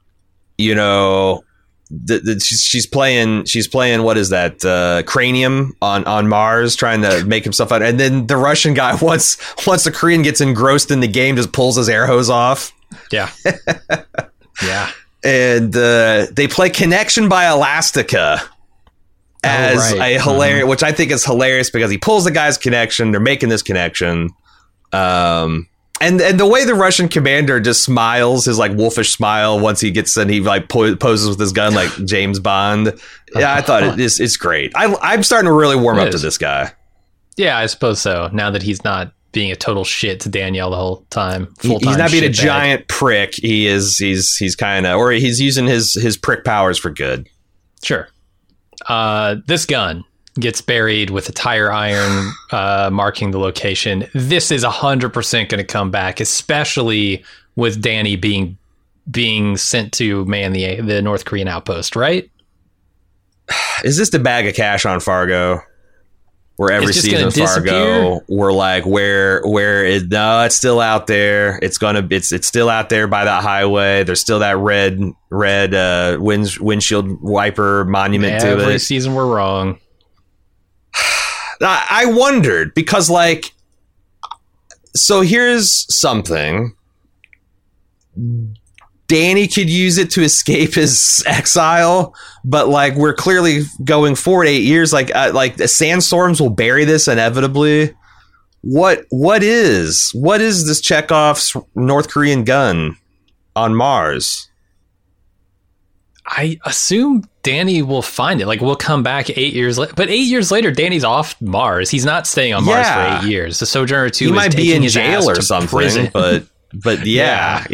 she's playing what is that cranium on Mars, trying to make himself out, and then the Russian guy once the Korean gets engrossed in the game just pulls his air hose off. Yeah. Yeah. And they play Connection by Elastica as a hilarious, which I think is hilarious because he pulls the guy's connection. They're making this connection. And the way the Russian commander just smiles, his like wolfish smile once he gets in, he like poses with his gun like James Bond. Yeah, I thought it's great. I'm starting to really warm up to this guy. Yeah, I suppose so. Now that he's not being a total shit to Danielle the whole time. He's not being a giant prick. He's kind of, or he's using his prick powers for good. Sure. This gun gets buried with a tire iron marking the location. This is 100% going to come back, especially with Danny being sent to man the North Korean outpost, right? Is this the bag of cash on Fargo? Where every season of Fargo, we're like, where is? No, it's still out there. It's still out there by that highway. There's still that red windshield wiper monument to it. Every season we're wrong. I wondered because, like, so here's something. Danny could use it to escape his exile, but like we're clearly going forward 8 years. Like the sandstorms will bury this inevitably. What is this Chekhov's North Korean gun on Mars? I assume Danny will find it. Like, we'll come back 8 years later. But 8 years later, Danny's off Mars. He's not staying on Mars for 8 years. The Sojourner 2 he is might be taking in his jail ass or to something. prison. But yeah.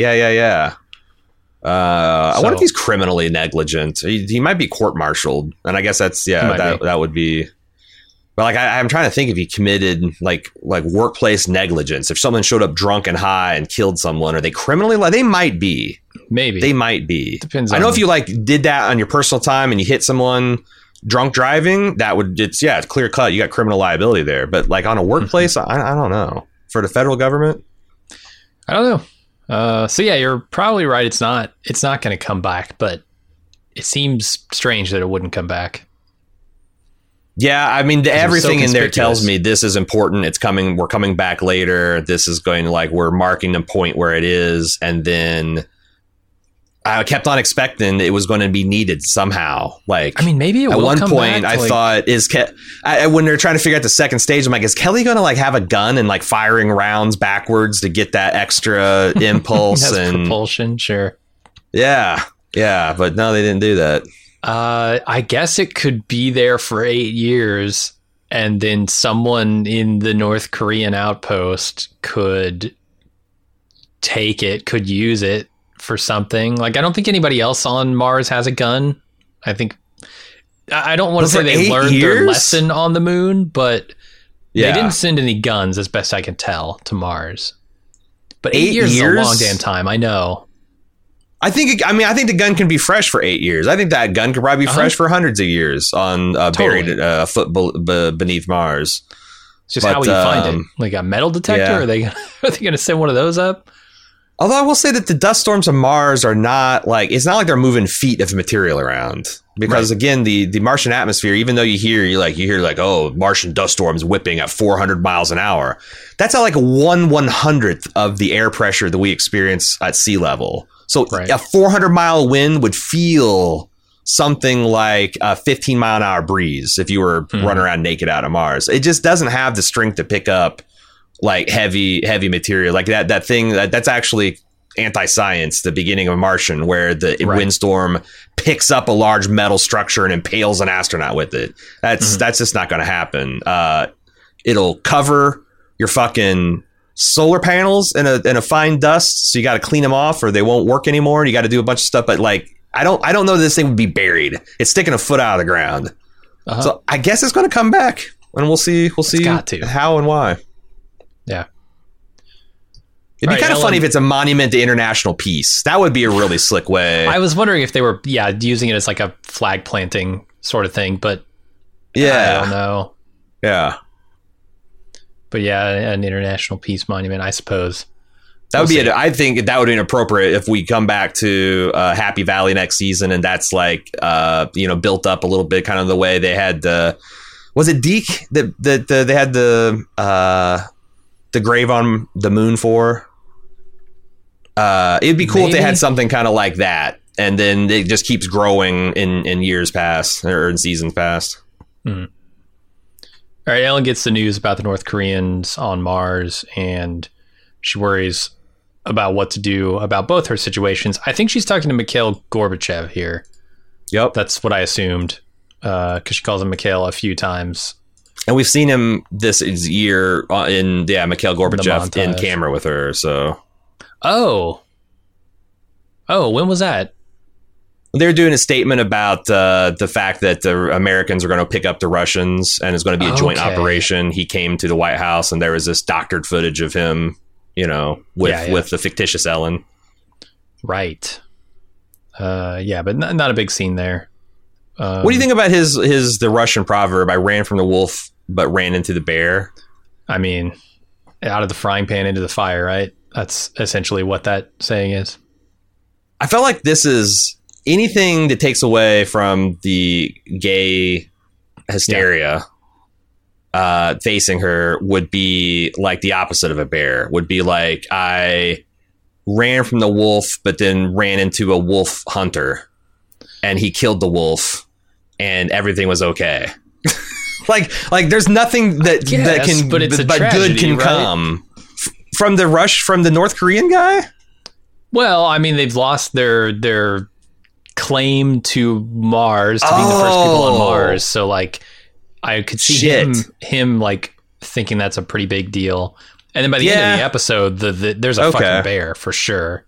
I wonder if he's criminally negligent. He might be court-martialed, and I guess that would be. But like I'm trying to think if he committed like workplace negligence. If someone showed up drunk and high and killed someone, are they criminally? They might be. Maybe they might be. Depends. I know if you like did that on your personal time and you hit someone drunk driving, it's clear cut. You got criminal liability there. But like on a workplace, I don't know. For the federal government, I don't know. So yeah, you're probably right. It's not going to come back, but it seems strange that it wouldn't come back. Yeah, I mean, everything in there tells me this is important. It's coming. We're coming back later. This is going to we're marking the point where it is, and then I kept on expecting it was going to be needed somehow. Like, I mean, maybe it at will one come point back, I thought when they're trying to figure out the second stage, I'm like, is Kelly going to like have a gun and like firing rounds backwards to get that extra impulse and propulsion? Sure. Yeah. But no, they didn't do that. I guess it could be there for 8 years, and then someone in the North Korean outpost could take it, could use it for something. Like, I don't think anybody else on Mars has a gun. I don't want to say they learned their lesson on the moon, but they didn't send any guns, as best I can tell, to Mars. But 8 years is a long damn time. I know. I think the gun can be fresh for 8 years. I think that gun could probably be fresh for hundreds of years on buried a foot beneath Mars. It's just how would you find it? Like a metal detector? Yeah. Are they going to send one of those up? Although I will say that the dust storms of Mars are not like, it's not like they're moving feet of material around, because again, the Martian atmosphere, even though you hear like, oh, Martian dust storms whipping at 400 miles an hour. That's at like 1/100th of the air pressure that we experience at sea level. So a 400-mile wind would feel something like a 15-mile-an-hour breeze if you were running around naked out of Mars. It just doesn't have the strength to pick up like heavy material like that thing that's actually anti-science, the beginning of Martian, where the windstorm picks up a large metal structure and impales an astronaut with it. That's just not going to happen. It'll cover your fucking solar panels in a fine dust, so you got to clean them off or they won't work anymore. You got to do a bunch of stuff, but like I don't know that this thing would be buried. It's sticking a foot out of the ground. So I guess it's going to come back, and we'll see how and why. Yeah. It'd be kind of funny if it's a monument to international peace. That would be a really slick way. I was wondering if they were, using it as like a flag planting sort of thing, but I don't know. Yeah. But an international peace monument, I suppose. That would be I think that would be inappropriate if we come back to Happy Valley next season, and that's like, built up a little bit, kind of the way they had was it Deke that they had the grave on the moon for? It'd be cool if they had something kind of like that, and then it just keeps growing in years past or in seasons past. Mm-hmm. All right, Ellen gets the news about the North Koreans on Mars, and she worries about what to do about both her situations. I think she's talking to Mikhail Gorbachev here. Yep. That's what I assumed, because she calls him Mikhail a few times. And we've seen him this year in Mikhail Gorbachev in camera with her. So, oh, when was that? They're doing a statement about the fact that the Americans are going to pick up the Russians, and it's going to be a joint operation. He came to the White House, and there was this doctored footage of him, with the fictitious Ellen. Right. But not a big scene there. What do you think about the Russian proverb? I ran from the wolf, but ran into the bear. I mean, out of the frying pan into the fire, right? That's essentially what that saying is. I felt like this is anything that takes away from the gay hysteria facing her would be like the opposite of a bear. Would be like, I ran from the wolf, but then ran into a wolf hunter, and he killed the wolf, and everything was okay. like there's nothing that can, but good can come from the North Korean guy. Well, I mean, they've lost their claim to Mars, to being the first people on Mars. So like, I could see him like thinking that's a pretty big deal. And then by the end of the episode, there's a fucking bear for sure.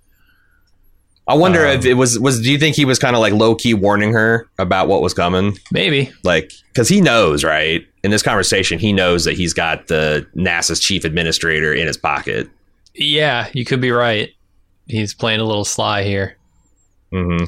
I wonder if it was. Do you think he was kind of like low key warning her about what was coming? Maybe, like, because he knows, right? In this conversation, he knows that he's got the NASA's chief administrator in his pocket. Yeah, you could be right. He's playing a little sly here. Mm-hmm.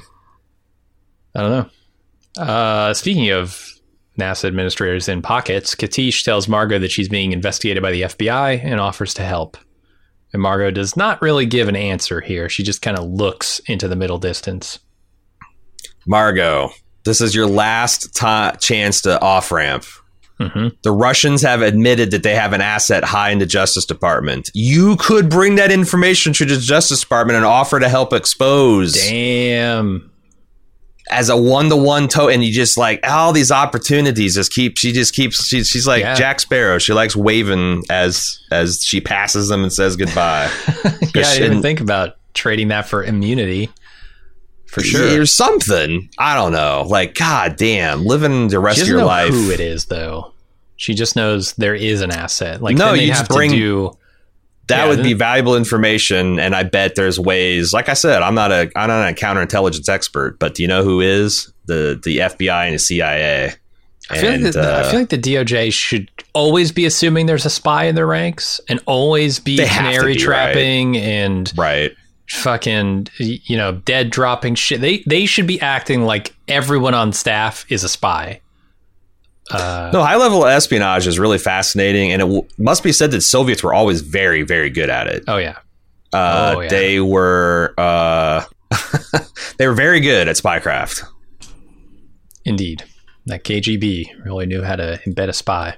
I don't know. Speaking of NASA administrators in pockets, Katish tells Margot that she's being investigated by the FBI and offers to help. And Margot does not really give an answer here. She just kind of looks into the middle distance. Margot, this is your last chance to off-ramp. The Russians have admitted that they have an asset high in the Justice Department. You could bring that information to the Justice Department and offer to help expose. Damn. As a one-to-one and you just like all these opportunities she's like Jack Sparrow. She likes waving as she passes them and says goodbye. Yeah, I didn't even think about trading that for immunity. For sure. Or something. I don't know. Like, god damn, living the rest of your life. She doesn't know who it is, though. She just knows there is an asset. Like, no, then they you have just bring to do. That would be valuable information, and I bet there's ways. Like I said, I'm not a counterintelligence expert, but do you know who is the FBI and the CIA? I feel like the DOJ should always be assuming there's a spy in their ranks, and always be canary trapping and fucking dead dropping shit. They should be acting like everyone on staff is a spy. No, high-level espionage is really fascinating, and it must be said that Soviets were always very, very good at it. Oh yeah, they were they were very good at spycraft. Indeed, that KGB really knew how to embed a spy.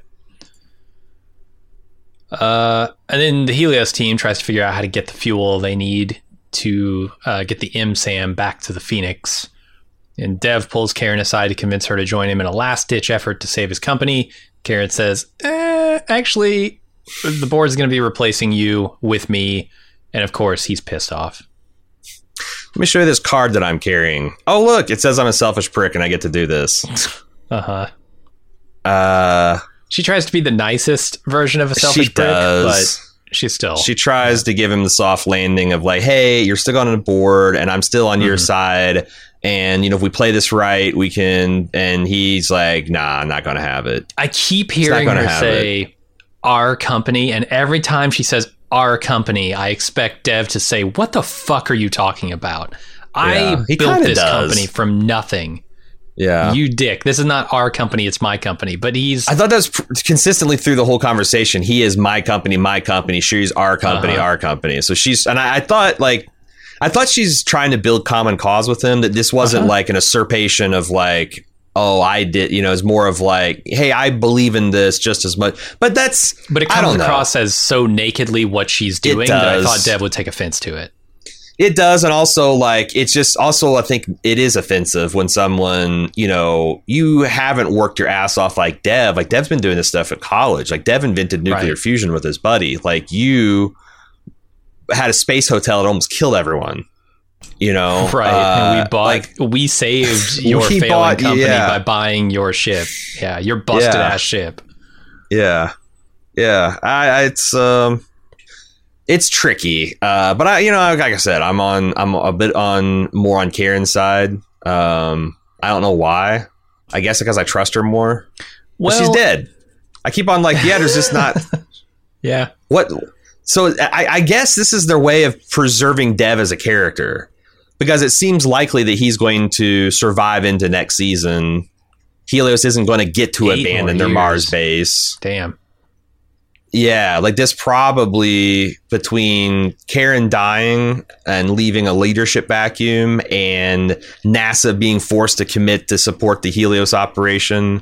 And then the Helios team tries to figure out how to get the fuel they need to get the M-SAM back to the Phoenix. And Dev pulls Karen aside to convince her to join him in a last-ditch effort to save his company. Karen says, actually, the board's going to be replacing you with me. And, of course, he's pissed off. Let me show you this card that I'm carrying. Oh, look, it says I'm a selfish prick and I get to do this. She tries to be the nicest version of a selfish prick, but she tries to give him the soft landing of like, hey, you're still on the board and I'm still on your side. And, if we play this right, we can. And he's like, nah, I'm not going to have it. I keep hearing her say our company. And every time she says our company, I expect Dev to say, what the fuck are you talking about? I built this company from nothing. Yeah. You dick. This is not our company. It's my company. But I thought that was consistently through the whole conversation. He is my company. She's our company, our company. So I thought she's trying to build common cause with him, that this wasn't like an usurpation of like, oh, I did, it's more of like, hey, I believe in this just as much. But it comes across as so nakedly what she's doing that I thought Dev would take offense to it. It does. And also like, it's just also, I think it is offensive when someone, you haven't worked your ass off like Dev. Like Dev's been doing this stuff at college. Like Dev invented nuclear fusion with his buddy. Like you had a space hotel that almost killed everyone, and we saved your failing company by buying your ship. Yeah, your busted ass ship. Yeah. It's tricky, but like I said, I'm a bit more on Karen's side. I don't know why. I guess because I trust her more. Well, she's dead. I keep on like, there's just not. Yeah. What? So I guess this is their way of preserving Dev as a character, because it seems likely that he's going to survive into next season. Helios isn't going to get to abandon their Mars base. Damn. Yeah, like this probably between Karen dying and leaving a leadership vacuum and NASA being forced to commit to support the Helios operation.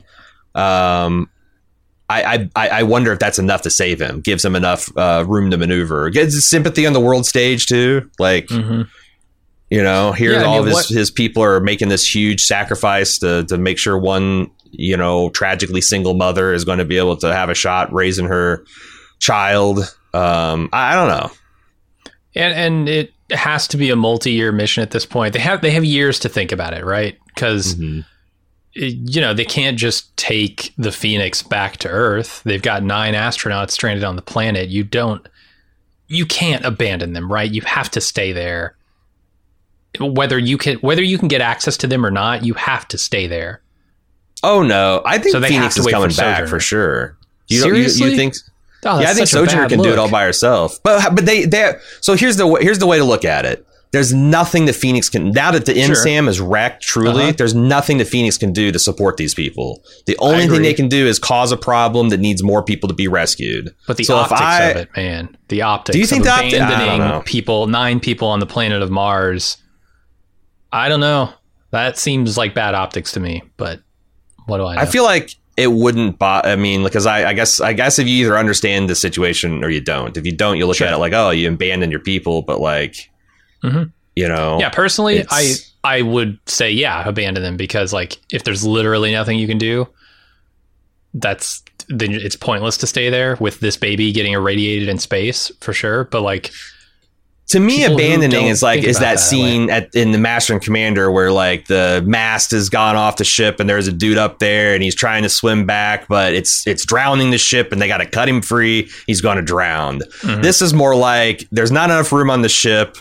I wonder if that's enough to save him, gives him enough room to maneuver, gets sympathy on the world stage too. Like, here's all of his people are making this huge sacrifice to make sure one, tragically single mother is going to be able to have a shot raising her child. I don't know. And it has to be a multi-year mission at this point. They have years to think about it, right? Because they can't just take the Phoenix back to Earth. They've got 9 astronauts stranded on the planet. You can't abandon them, right? You have to stay there. Whether you can get access to them or not, you have to stay there. Oh no, I think Phoenix is coming back for sure. Seriously? You think? Oh, I think Sojourner can do it all by herself. But they so here's the way to look at it. There's nothing that Phoenix can, now that the M-SAM is wrecked truly, there's nothing that Phoenix can do to support these people. The only thing they can do is cause a problem that needs more people to be rescued. But the optics of it, man. The optics. Do you think of abandoning people, 9 people on the planet of Mars? I don't know. That seems like bad optics to me, but what do I know? I feel like it wouldn't. I mean, because I guess if you either understand the situation or you don't. If you don't, you look at it like, oh, you abandoned your people, but like, you know, yeah. Personally, I would say, yeah, abandon them, because like if there's literally nothing you can do, then it's pointless to stay there with this baby getting irradiated in space for sure. But like, to me, abandoning is that scene in the Master and Commander where like the mast has gone off the ship and there's a dude up there and he's trying to swim back, but it's drowning the ship and they got to cut him free. He's going to drown. This is more like there's not enough room on the ship.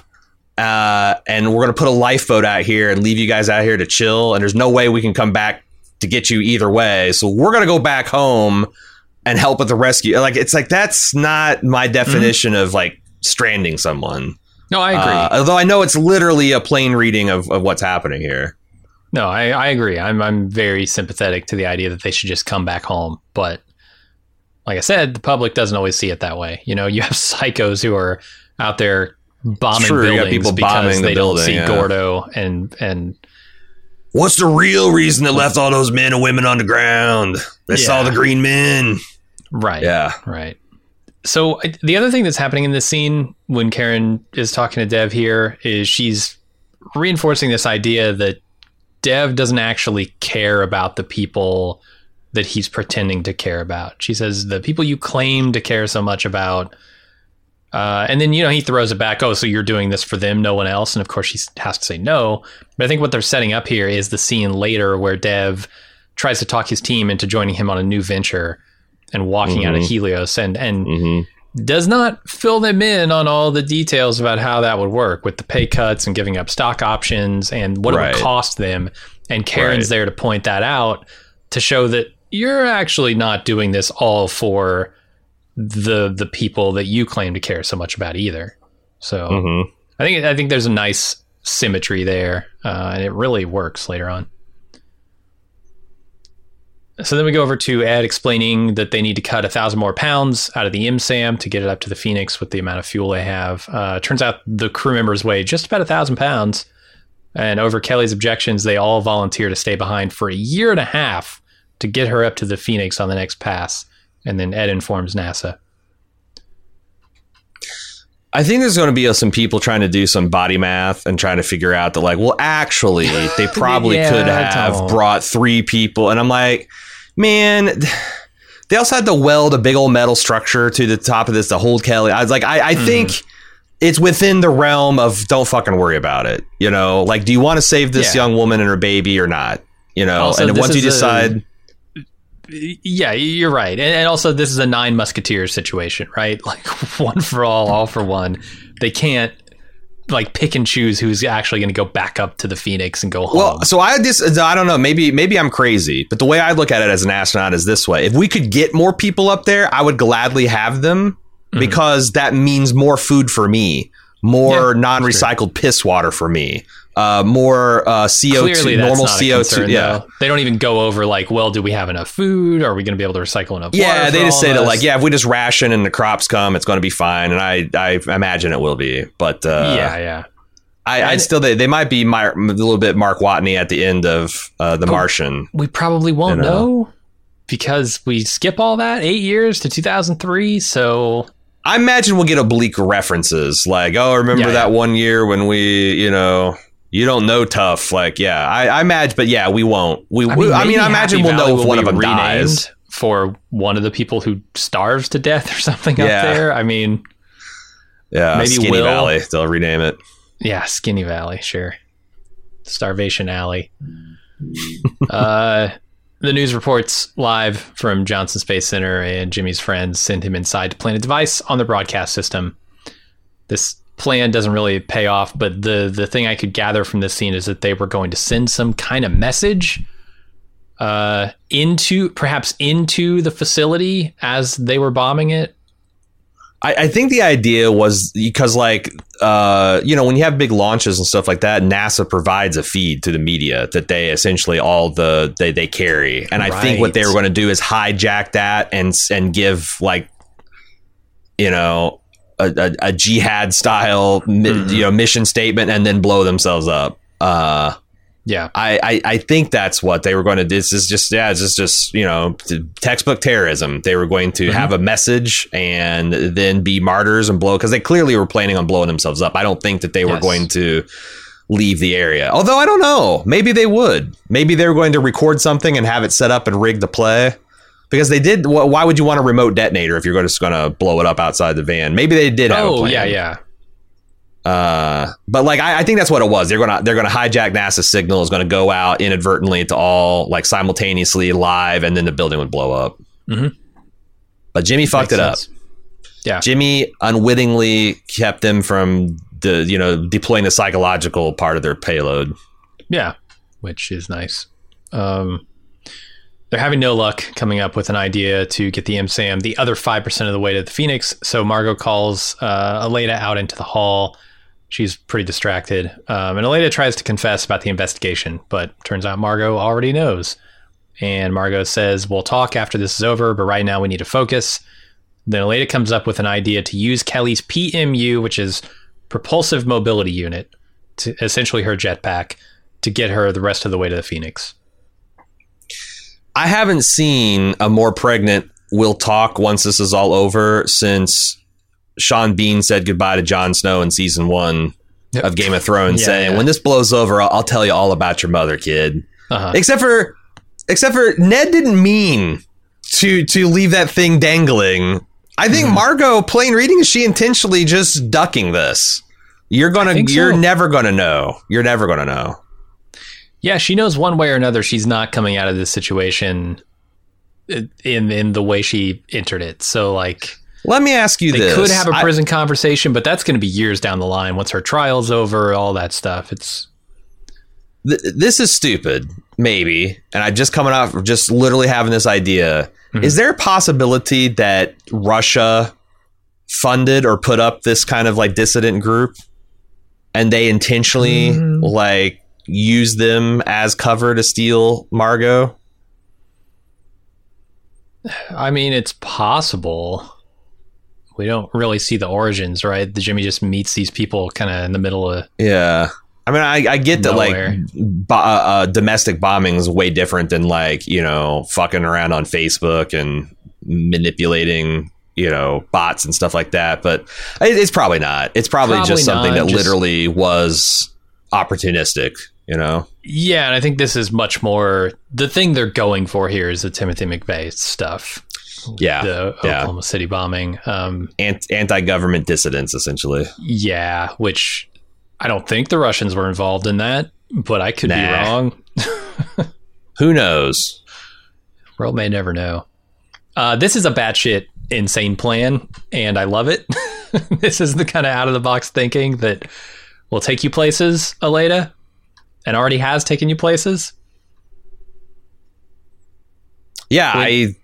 And we're going to put a lifeboat out here and leave you guys out here to chill. And there's no way we can come back to get you either way. So we're going to go back home and help with the rescue. Like, it's like, that's not my definition of like stranding someone. No, I agree. Although I know it's literally a plain reading of what's happening here. No, I agree. I'm very sympathetic to the idea that they should just come back home. But like I said, the public doesn't always see it that way. You know, you have psychos who are out there bombing buildings because they don't see Gordo and what's the real reason that left all those men and women on the ground? They saw the green men. Right. Yeah. Right. So the other thing that's happening in this scene when Karen is talking to Dev here is she's reinforcing this idea that Dev doesn't actually care about the people that he's pretending to care about. She says, the people you claim to care so much about. And then, you know, he throws it back. Oh, so you're doing this for them, no one else. And of course, she has to say no. But I think what they're setting up here is the scene later where Dev tries to talk his team into joining him on a new venture and walking out of Helios and does not fill them in on all the details about how that would work with the pay cuts and giving up stock options and what it would cost them. And Karen's there to point that out, to show that you're actually not doing this all for the people that you claim to care so much about either. So I think there's a nice symmetry there, and it really works later on. So then we go over to Ed explaining that they need to cut 1,000 more pounds out of the MSAM to get it up to the Phoenix with the amount of fuel they have. Turns out the crew members weigh just about 1,000 pounds. And over Kelly's objections, they all volunteer to stay behind for a year and a half to get her up to the Phoenix on the next pass. And then Ed informs NASA. I think there's going to be some people trying to do some body math and trying to figure out that, like, well, actually, they probably could have brought 3 people. And I'm like, man, they also had to weld a big old metal structure to the top of this to hold Kelly. I was like, I think it's within the realm of don't fucking worry about it. You know, like, do you want to save this young woman and her baby or not? You know, also, and once you decide... Yeah, you're right. And also, this is a 9 Musketeers situation, right? Like, one for all for one. They can't, like, pick and choose who's actually going to go back up to the Phoenix and go home. Well, so I don't know. Maybe I'm crazy. But the way I look at it as an astronaut is this way. If we could get more people up there, I would gladly have them because that means more food for me, more non-recycled piss water for me. More CO2, clearly normal that's not CO2. Concern, though. They don't even go over like, well, do we have enough food? Are we going to be able to recycle enough? Yeah, they just say that like, if we just ration and the crops come, it's going to be fine. And I imagine it will be. But I'd still they might be a little bit Mark Watney at the end of The Martian. We probably won't know because we skip all that 8 years to 2003. So I imagine we'll get oblique references like, oh, remember that 1 year when we, you don't know tough. Like, I imagine, but we won't. I imagine we'll know if one of them dies. For one of the people who starves to death or something up there. I mean, maybe Skinny Valley. They'll rename it. Yeah, Skinny Valley, sure. Starvation Alley. The news reports live from Johnson Space Center, and Jimmy's friends send him inside to plant a device on the broadcast system. This plan doesn't really pay off, but the thing I could gather from this scene is that they were going to send some kind of message into the facility as they were bombing it. I think the idea was because, like, when you have big launches and stuff like that, NASA provides a feed to the media that they essentially they carry. And I think what they were going to do is hijack that and give, like, a jihad style, mission statement and then blow themselves up. Yeah. I think that's what they were going to do. This is just, it's just, textbook terrorism. They were going to have a message and then be martyrs and blow, because they clearly were planning on blowing themselves up. I don't think that they were going to leave the area. Although I don't know. Maybe they would. Maybe they were going to record something and have it set up and rig the play. Because they did. Why would you want a remote detonator if you're just going to blow it up outside the van? Maybe they did have a plan. Yeah. But like I think that's what it was. They're gonna hijack NASA's signal. Is going to go out inadvertently to all like simultaneously live, and then the building would blow up. Mm-hmm. But Jimmy fucked it up. Yeah, Jimmy unwittingly kept them from deploying the psychological part of their payload. Yeah, which is nice. They're having no luck coming up with an idea to get the MSAM the other 5% of the way to the Phoenix. So Margo calls Aleida out into the hall. She's pretty distracted. And Aleida tries to confess about the investigation, but turns out Margo already knows. And Margo says, we'll talk after this is over, but right now we need to focus. Then Aleida comes up with an idea to use Kelly's PMU, which is Propulsive Mobility Unit, to essentially her jetpack, to get her the rest of the way to the Phoenix. I haven't seen a more pregnant "we'll talk once this is all over" since Sean Bean said goodbye to Jon Snow in season 1 of Game of Thrones, saying, when this blows over, I'll tell you all about your mother, kid. Except for Ned didn't mean to leave that thing dangling. I think Margo, plain reading, is she intentionally just ducking this? You're never gonna know. You're never gonna know. Yeah, she knows one way or another she's not coming out of this situation in the way she entered it. So, like, let me ask you this. They could have a prison conversation, but that's going to be years down the line once her trial's over, all that stuff. This is stupid, maybe. And I just coming out, just literally having this idea. Mm-hmm. Is there a possibility that Russia funded or put up this kind of like dissident group and they intentionally use them as cover to steal Margo? I mean, it's possible. We don't really see the origins, right? The Jimmy just meets these people kind of in the middle of... Yeah. I mean, I get nowhere. that like domestic bombing is way different than like, fucking around on Facebook and manipulating, bots and stuff like that. But it's probably not. It's probably just something that literally was opportunistic. Yeah, and I think this is much more the thing they're going for here is the Timothy McVeigh stuff. Yeah, the Oklahoma City bombing, anti-government dissidents, essentially. Yeah, which I don't think the Russians were involved in that, but I could be wrong. Who knows? World may never know. This is a batshit insane plan, and I love it. This is the kind of out of the box thinking that will take you places, Aleida. And already has taken you places. Yeah,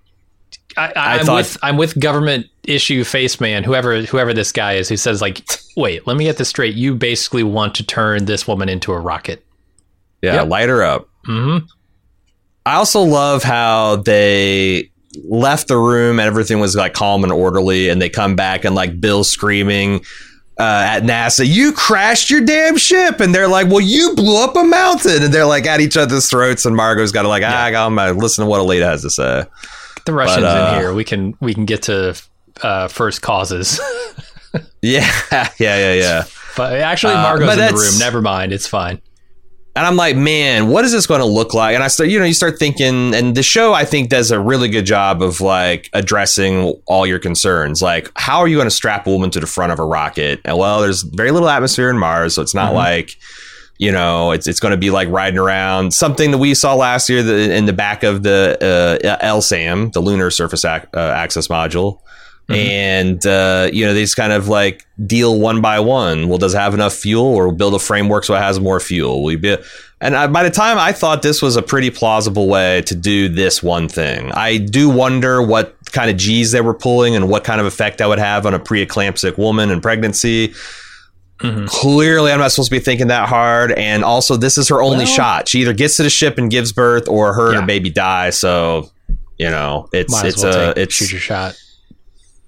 I'm with government issue face man, whoever this guy is, who says like, wait, let me get this straight. You basically want to turn this woman into a rocket. Yeah, light her up. Mm-hmm. I also love how they left the room and everything was like calm and orderly, and they come back and like Bill's screaming at NASA, you crashed your damn ship, and they're like, well, you blew up a mountain, and they're like at each other's throats, and Margo's got to like, I got listen to what Aleida has to say. Get the Russians in here. We can get to first causes. yeah. But actually, Margo's in the room. Never mind, it's fine. And I'm like, man, what is this going to look like? And I start, you start thinking, and the show, I think, does a really good job of like addressing all your concerns. Like, how are you going to strap a woman to the front of a rocket? And well, there's very little atmosphere in Mars, so it's not like, it's going to be like riding around. Something that we saw last year in the back of the LSAM, the Lunar Surface Access Module. And, they just kind of like deal one by one. Well, does it have enough fuel, or we'll build a framework so it has more fuel? By the time I thought this was a pretty plausible way to do this one thing, I do wonder what kind of G's they were pulling and what kind of effect that would have on a preeclamptic woman in pregnancy. Mm-hmm. Clearly, I'm not supposed to be thinking that hard. And also, this is her only shot. She either gets to the ship and gives birth, or her and her baby die. So, shoot your shot.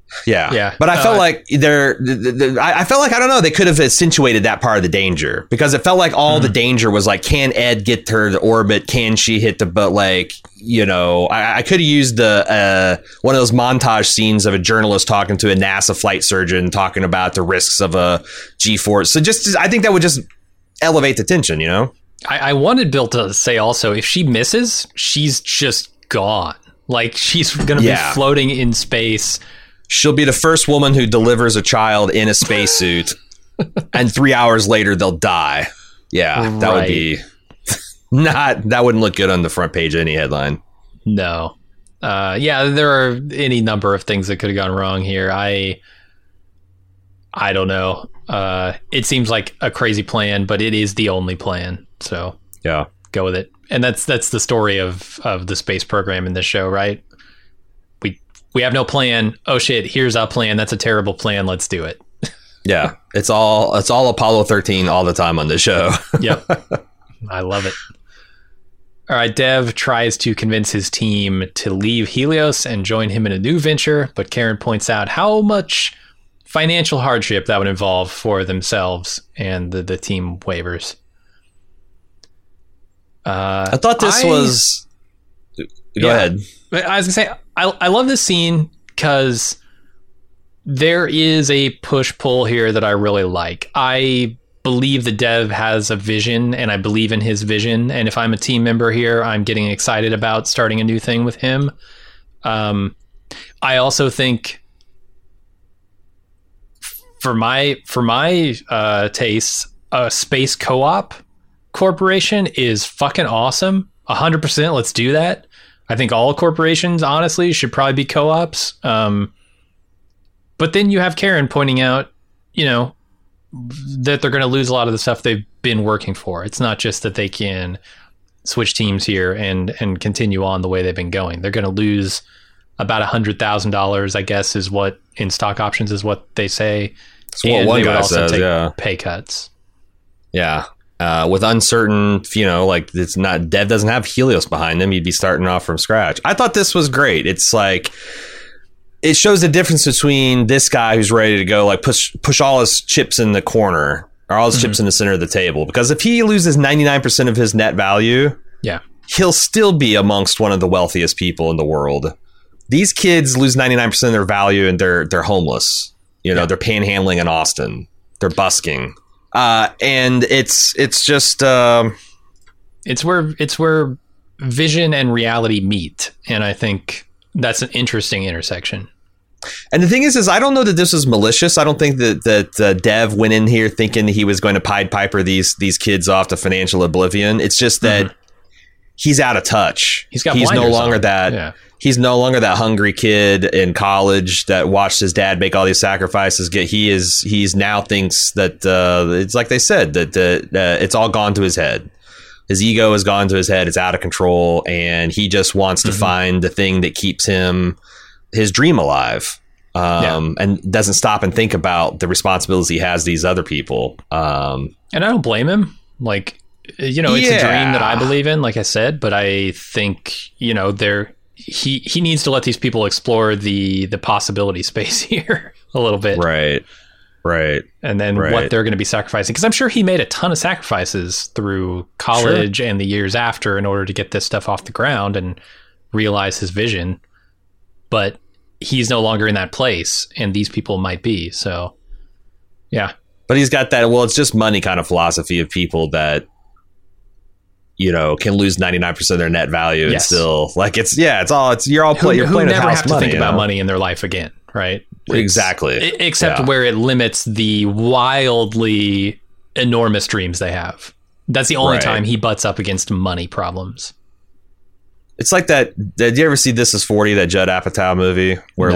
Yeah. But I felt like I felt like, I don't know, they could have accentuated that part of the danger, because it felt like all the danger was like, can Ed get her to orbit? Can she hit the, but like, you know, I could have used the one of those montage scenes of a journalist talking to a NASA flight surgeon talking about the risks of a G-force. So just, I think that would just elevate the tension, you know? I wanted Bill to say also, if she misses, she's just gone. Like, she's going to be floating in space. She'll be the first woman who delivers a child in a spacesuit, and 3 hours later they'll die. Yeah, that would be that wouldn't look good on the front page of any headline. No. There are any number of things that could have gone wrong here. I don't know. It seems like a crazy plan, but it is the only plan. So yeah, go with it. And that's the story of the space program in this show, right? We have no plan. Oh shit, here's our plan. That's a terrible plan. Let's do it. Yeah. It's all Apollo 13 all the time on this show. Yep. I love it. All right, Dev tries to convince his team to leave Helios and join him in a new venture, but Karen points out how much financial hardship that would involve for themselves, and the team wavers. I thought this was... Go ahead. I was going to say, I love this scene because there is a push-pull here that I really like. I believe the Dev has a vision, and I believe in his vision. And if I'm a team member here, I'm getting excited about starting a new thing with him. I also think, for my tastes, a space co-op corporation is fucking awesome. 100%. Let's do that. I think all corporations, honestly, should probably be co-ops. But then you have Karen pointing out, you know, that they're going to lose a lot of the stuff they've been working for. It's not just that they can switch teams here and continue on the way they've been going. They're going to lose about $100,000, I guess, is what in stock options is what they say. That's what one guy says, take pay cuts. Yeah. With uncertain, you know, like it's not, Dev doesn't have Helios behind him. He'd be starting off from scratch. I thought this was great. It's like, it shows the difference between this guy who's ready to go, like push all his chips in the corner, or all his chips in the center of the table. Because if he loses 99% of his net value, he'll still be amongst one of the wealthiest people in the world. These kids lose 99% of their value and they're homeless. You know, they're panhandling in Austin. They're busking. And it's just it's where vision and reality meet, and I think that's an interesting intersection. And the thing is I don't know that this was malicious. I don't think that Dev went in here thinking he was going to Pied Piper these kids off to financial oblivion. It's just that he's out of touch. He's no longer that. Yeah. He's no longer that hungry kid in college that watched his dad make all these sacrifices. He's now thinks that it's like they said that it's all gone to his head. His ego has gone to his head. It's out of control, and he just wants to find the thing that keeps his dream alive. And doesn't stop and think about the responsibilities he has to these other people. And I don't blame him. Like, you know, it's a dream that I believe in, like I said, but I think, you know, he needs to let these people explore the possibility space here a little bit. Right. And then what they're going to be sacrificing. Because I'm sure he made a ton of sacrifices through college and the years after in order to get this stuff off the ground and realize his vision. But he's no longer in that place, and these people might be. So, yeah. But he's got that, well, it's just money kind of philosophy of people that, you know, can lose 99% of their net value and still, like, you're playing who never house have to money, think about money in their life again, right? Exactly. Except where it limits the wildly enormous dreams they have. That's the only time he butts up against money problems. It's like that. Did you ever see This Is 40, that Judd Apatow movie where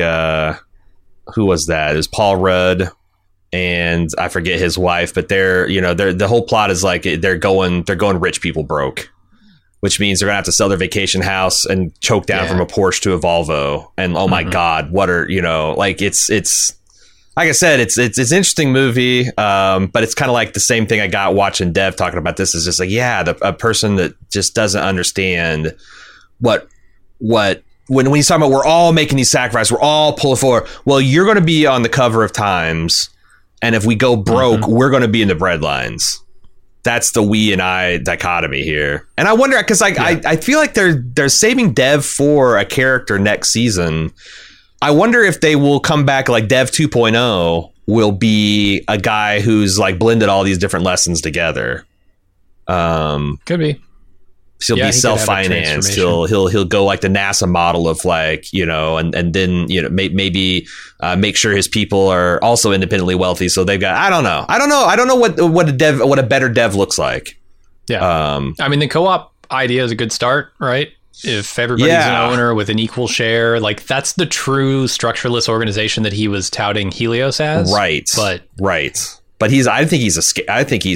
who was that? It was Paul Rudd and I forget his wife, but the whole plot is like they're going rich people broke, which means they're gonna have to sell their vacation house and choke down from a Porsche to a Volvo. And oh my God, what are, like it's like I said, it's an interesting movie, but it's kind of like the same thing I got watching Dev talking about this. Is just like, a person that just doesn't understand what when he's talking about we're all making these sacrifices, we're all pulling forward. Well, you're going to be on the cover of Times, and if we go broke, we're going to be in the breadlines. That's the we and I dichotomy here. And I wonder, because I feel like they're saving Dev for a character next season. I wonder if they will come back like Dev 2.0 will be a guy who's like blended all these different lessons together. Could be. He'll be self-financed. He'll go like the NASA model of like, you know, and then, you know, maybe make sure his people are also independently wealthy. So they've got, I don't know what a better Dev looks like. Yeah. I mean, the co-op idea is a good start, right? If everybody's an owner with an equal share, like that's the true structureless organization that he was touting Helios as. Right. But I think he's scared. I think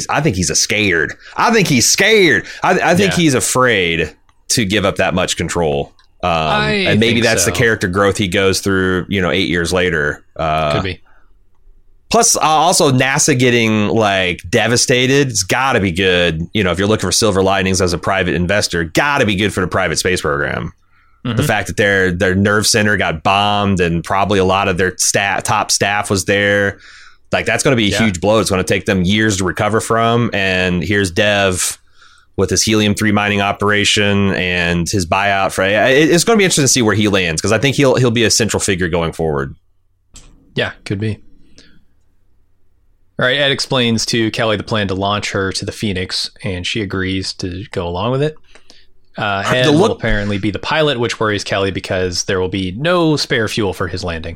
he's afraid to give up that much control. And maybe that's the character growth he goes through, you know, 8 years later. Could be. Plus, also NASA getting like devastated. It's got to be good. You know, if you're looking for silver linings as a private investor, got to be good for the private space program. The fact that their nerve center got bombed and probably a lot of their top staff was there. Like, that's going to be a huge blow. It's going to take them years to recover from. And here's Dev with his helium-3 mining operation and his buyout. It's going to be interesting to see where he lands, because I think he'll be a central figure going forward. Yeah, could be. All right, Ed explains to Kelly the plan to launch her to the Phoenix, and she agrees to go along with it. Ed will apparently be the pilot, which worries Kelly because there will be no spare fuel for his landing.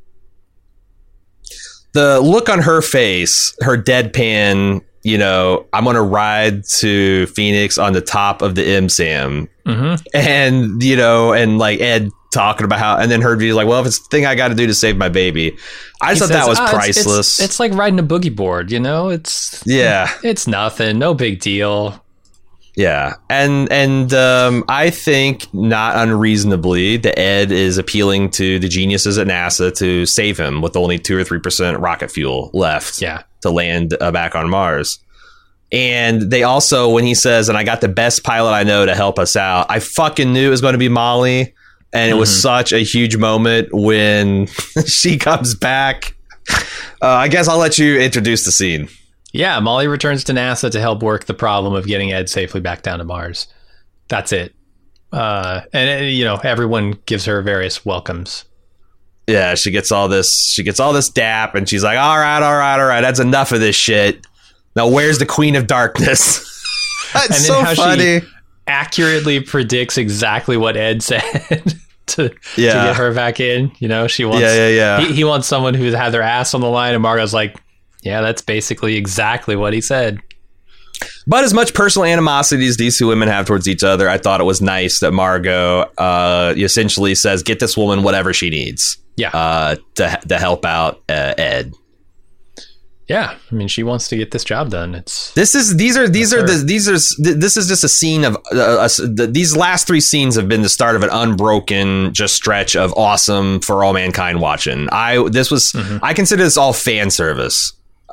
The look on her face, her deadpan, you know, I'm going to ride to Phoenix on the top of the MSAM. And, you know, and like Ed talking about how, and then her be like, well, if it's the thing I got to do to save my baby. I just thought that was priceless. It's like riding a boogie board, you know? It's nothing. No big deal. Yeah. And I think not unreasonably that Ed is appealing to the geniuses at NASA to save him with only 2 or 3% rocket fuel left to land back on Mars. And they also, when he says, and I got the best pilot I know to help us out, I fucking knew it was going to be Molly. And it was such a huge moment when she comes back. I guess I'll let you introduce the scene. Yeah, Molly returns to NASA to help work the problem of getting Ed safely back down to Mars. That's it. And you know, everyone gives her various welcomes. Yeah, she gets all this dap, and she's like, all right, that's enough of this shit. Now, where's the Queen of Darkness? That's and then so how funny. She accurately predicts exactly what Ed said to get her back in. You know, she wants he wants someone who's had their ass on the line, and Margot's like, yeah, that's basically exactly what he said. But as much personal animosity as these two women have towards each other, I thought it was nice that Margot essentially says, get this woman whatever she needs to help out Ed. Yeah, I mean, she wants to get this job done. This is just a scene of these last 3 scenes have been the start of an unbroken just stretch of awesome for all mankind watching. I consider this all fan service.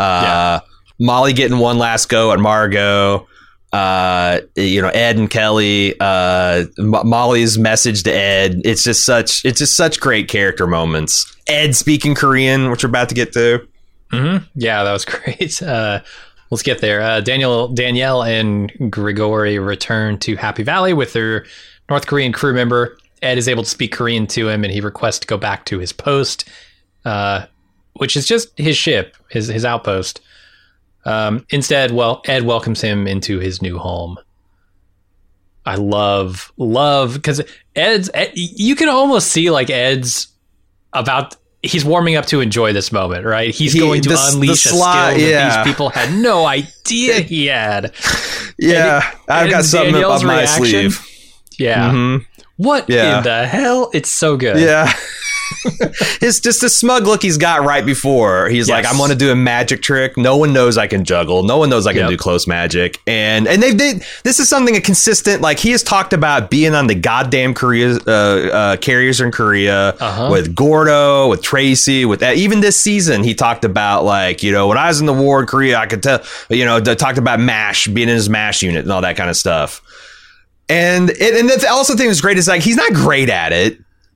Molly getting one last go at Margot. You know, Ed and Kelly. Molly's message to Ed. It's just such great character moments. Ed speaking Korean, which we're about to get to. Yeah, that was great. Let's get there. Danielle and Grigori return to Happy Valley with their North Korean crew member. Ed is able to speak Korean to him, and he requests to go back to his post, which is just his ship, his outpost. Instead, Ed welcomes him into his new home. I love because you can almost see like Ed's he's warming up to enjoy this moment, right? He's going to unleash a skill that these people had no idea he had. I've got something up my sleeve. Yeah. What in the hell? It's so good. Yeah. It's just a smug look he's got right before. He's like, I'm going to do a magic trick. No one knows I can juggle. No one knows I can do close magic. And this is something consistent. Like, he has talked about being on the goddamn carriers in Korea with Gordo, with Tracy, with that. Even this season, he talked about, like, you know, when I was in the war in Korea, I could tell, you know, talked about MASH, being in his MASH unit and all that kind of stuff. And the also thing that's great is, like, he's not great at it.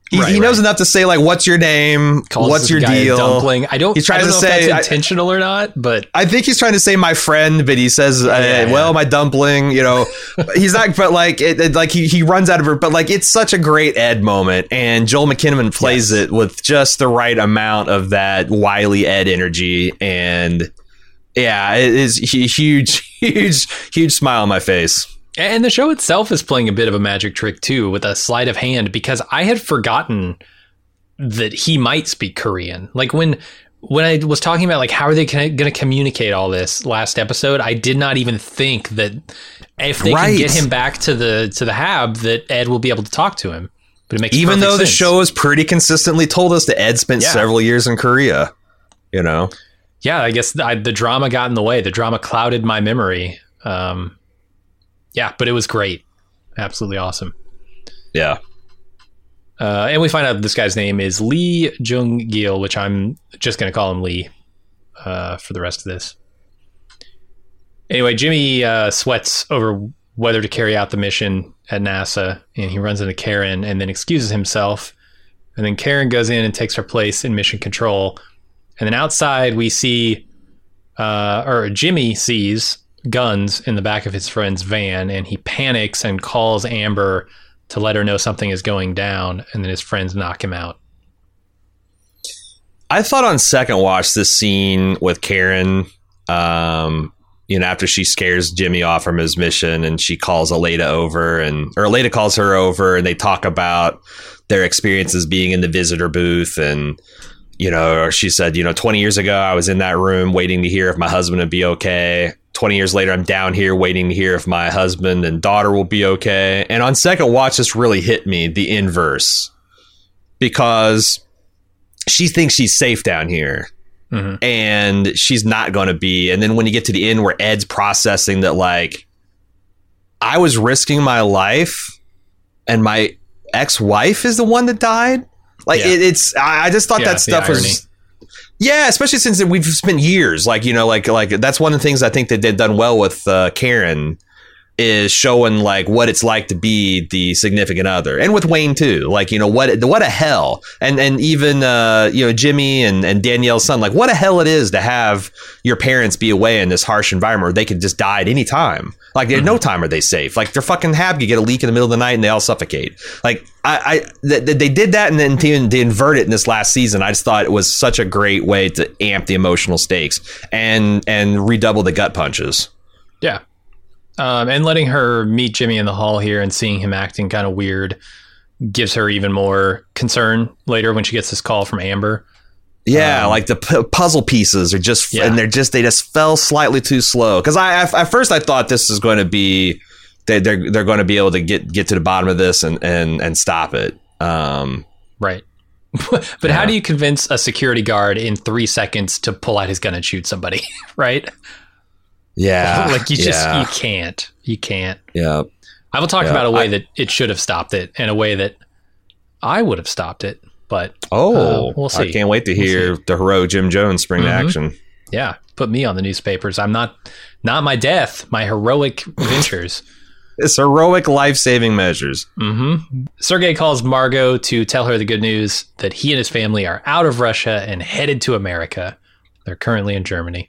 He knows enough to say like, "What's your name? What's your deal?" Dumpling. He's trying to say if that's intentional or not, but I think he's trying to say my friend, but he says, "Well, my dumpling." You know, he's not. But like, he runs out of her. But like, it's such a great Ed moment, and Joel McKinnon plays it with just the right amount of that wily Ed energy, and yeah, it is huge smile on my face. And the show itself is playing a bit of a magic trick, too, with a sleight of hand, because I had forgotten that he might speak Korean. Like, when I was talking about, like, how are they going to communicate all this last episode, I did not even think that if they can get him back to the Hab, that Ed will be able to talk to him. But it makes even though sense. The show has pretty consistently told us that Ed spent several years in Korea, you know? Yeah, I guess the drama got in the way. The drama clouded my memory. Yeah, but it was great. Absolutely awesome. Yeah. And we find out this guy's name is Lee Jung-gil, which I'm just going to call him Lee for the rest of this. Anyway, Jimmy sweats over whether to carry out the mission at NASA, and he runs into Karen and then excuses himself. And then Karen goes in and takes her place in mission control. And then outside we see, or Jimmy sees guns in the back of his friend's van, and he panics and calls Amber to let her know something is going down, and then his friends knock him out. I thought on second watch this scene with Karen, after she scares Jimmy off from his mission and she calls Aleda over, or Aleda calls her over, and they talk about their experiences being in the visitor booth, and she said, 20 years ago I was in that room waiting to hear if my husband would be okay. 20 years later, I'm down here waiting to hear if my husband and daughter will be okay. And on second watch, this really hit me, the inverse. Because she thinks she's safe down here. Mm-hmm. And she's not going to be. And then when you get to the end where Ed's processing that, like, I was risking my life and my ex-wife is the one that died. Like, I just thought that stuff was... Yeah, especially since we've spent years, like that's one of the things I think that they've done well with Karen is showing like what it's like to be the significant other, and with Wayne too. Like, what a hell, and even Jimmy and Danielle's son, like what a hell it is to have your parents be away in this harsh environment where they could just die at any time. Like, at no time are they safe. Like, their fucking Hab could get a leak in the middle of the night and they all suffocate. Like, they did that, and then to invert it in this last season, I just thought it was such a great way to amp the emotional stakes and redouble the gut punches. Yeah. And letting her meet Jimmy in the hall here and seeing him acting kind of weird gives her even more concern later when she gets this call from Amber. Yeah, like the puzzle pieces are just, and they just fell slightly too slow. Because at first I thought this is going to be, they're going to be able to get to the bottom of this and stop it. Right. But how do you convince a security guard in 3 seconds to pull out his gun and shoot somebody? Right? Yeah. Like you can't. Yeah. I will talk about a way that it should have stopped it and a way that I would have stopped it. But we'll see. I can't wait to hear the heroic Jim Jones spring to action. Yeah, put me on the newspapers. I'm not my death, my heroic ventures. It's heroic life-saving measures. Mm-hmm. Sergei calls Margot to tell her the good news that he and his family are out of Russia and headed to America. They're currently in Germany.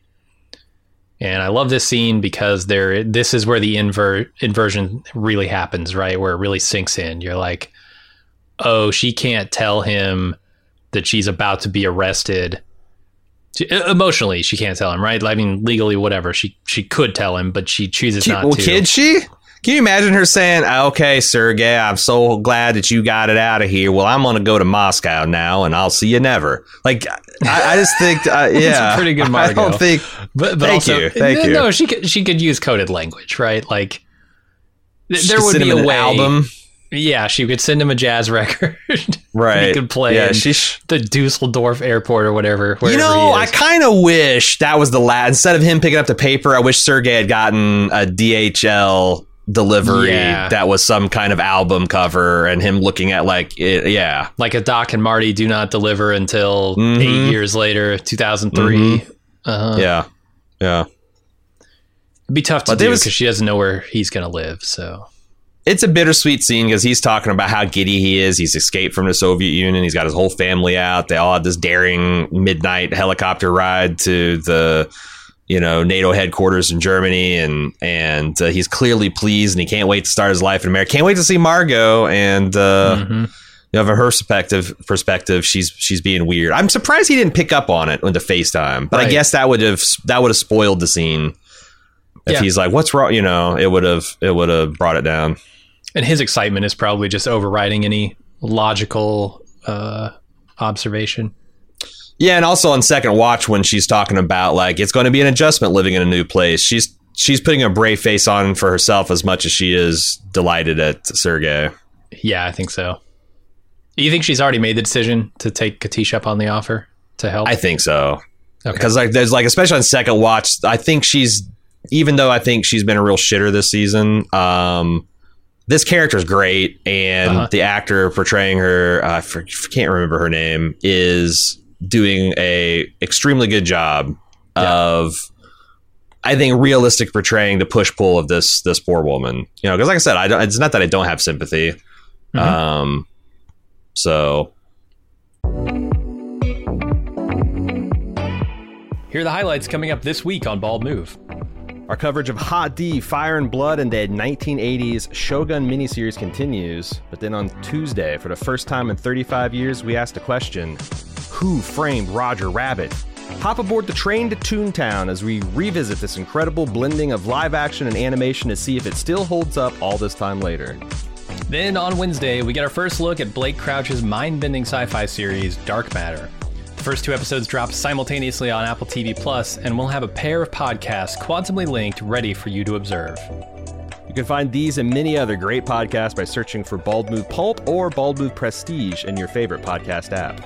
And I love this scene because this is where the inversion really happens, right? Where it really sinks in. You're like, oh, she can't tell him that she's about to be arrested. Emotionally, she can't tell him, right? I mean, legally, whatever. She could tell him, but she chooses not to. Well, could she? Can you imagine her saying, okay, Sergey, I'm so glad that you got it out of here. Well, I'm going to go to Moscow now, and I'll see you never. Like, I just think, It's a pretty good Margot. I don't think, but thank also, you. No, she could use coded language, right? Like, there would be a way. Album. Yeah, she could send him a jazz record. Right. He could play in the Dusseldorf airport or whatever. I kind of wish that was the last. Instead of him picking up the paper, I wish Sergey had gotten a DHL delivery that was some kind of album cover and him looking at like a Doc and Marty do not deliver until 8 years later, 2003. Yeah it'd be tough to do because she doesn't know where he's gonna live, so it's a bittersweet scene because he's talking about how giddy he is. He's escaped from the Soviet Union. He's got his whole family out. They all have this daring midnight helicopter ride to the, NATO headquarters in Germany. And he's clearly pleased and he can't wait to start his life in America. Can't wait to see Margot. And, from her perspective, she's being weird. I'm surprised he didn't pick up on it on the FaceTime, but right. I guess that would have spoiled the scene. If he's like, what's wrong? It would have brought it down. And his excitement is probably just overriding any logical observation. Yeah, and also on second watch when she's talking about like it's going to be an adjustment living in a new place, she's putting a brave face on for herself as much as she is delighted at Sergei. Yeah, I think so. You think she's already made the decision to take Katish up on the offer to help? I think so. Okay. Because there's especially on second watch, I think even though I think she's been a real shitter this season, this character is great, and the actor portraying her, I can't remember her name, is doing a extremely good job of, I think, realistic portraying the push-pull of this poor woman. Because like I said, it's not that I don't have sympathy. So... Here are the highlights coming up this week on Bald Move. Our coverage of Hot D, Fire and Blood, and the 1980s Shogun miniseries continues. But then on Tuesday, for the first time in 35 years, we asked a question: who framed Roger Rabbit? Hop aboard the train to Toontown as we revisit this incredible blending of live action and animation to see if it still holds up all this time later. Then on Wednesday, we get our first look at Blake Crouch's mind-bending sci-fi series, Dark Matter. The first 2 episodes drop simultaneously on Apple TV+, and we'll have a pair of podcasts quantumly linked ready for you to observe. You can find these and many other great podcasts by searching for Bald Move Pulp or Bald Move Prestige in your favorite podcast app.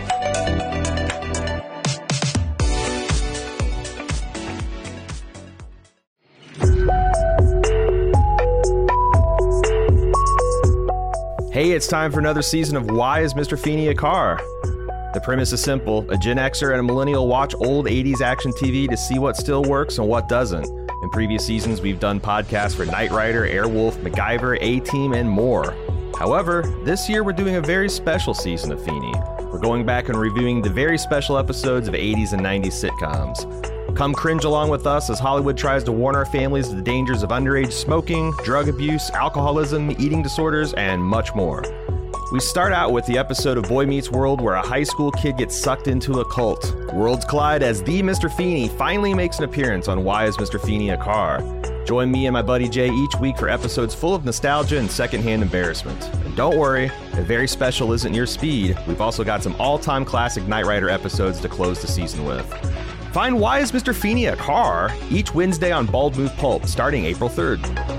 Hey, it's time for another season of Why is Mr. Feeney a Car? The premise is simple. A Gen Xer and a millennial watch old 80s action TV to see what still works and what doesn't. In previous seasons, we've done podcasts for Knight Rider, Airwolf, MacGyver, A-Team, and more. However, this year we're doing a very special season of Feeney. We're going back and reviewing the very special episodes of 80s and 90s sitcoms. Come cringe along with us as Hollywood tries to warn our families of the dangers of underage smoking, drug abuse, alcoholism, eating disorders, and much more. We start out with the episode of Boy Meets World where a high school kid gets sucked into a cult. Worlds collide as the Mr. Feeney finally makes an appearance on Why is Mr. Feeney a Car? Join me and my buddy Jay each week for episodes full of nostalgia and secondhand embarrassment. And don't worry, if very special isn't your speed, we've also got some all-time classic Knight Rider episodes to close the season with. Find Why is Mr. Feeney a Car? Each Wednesday on Bald Move Pulp, starting April 3rd.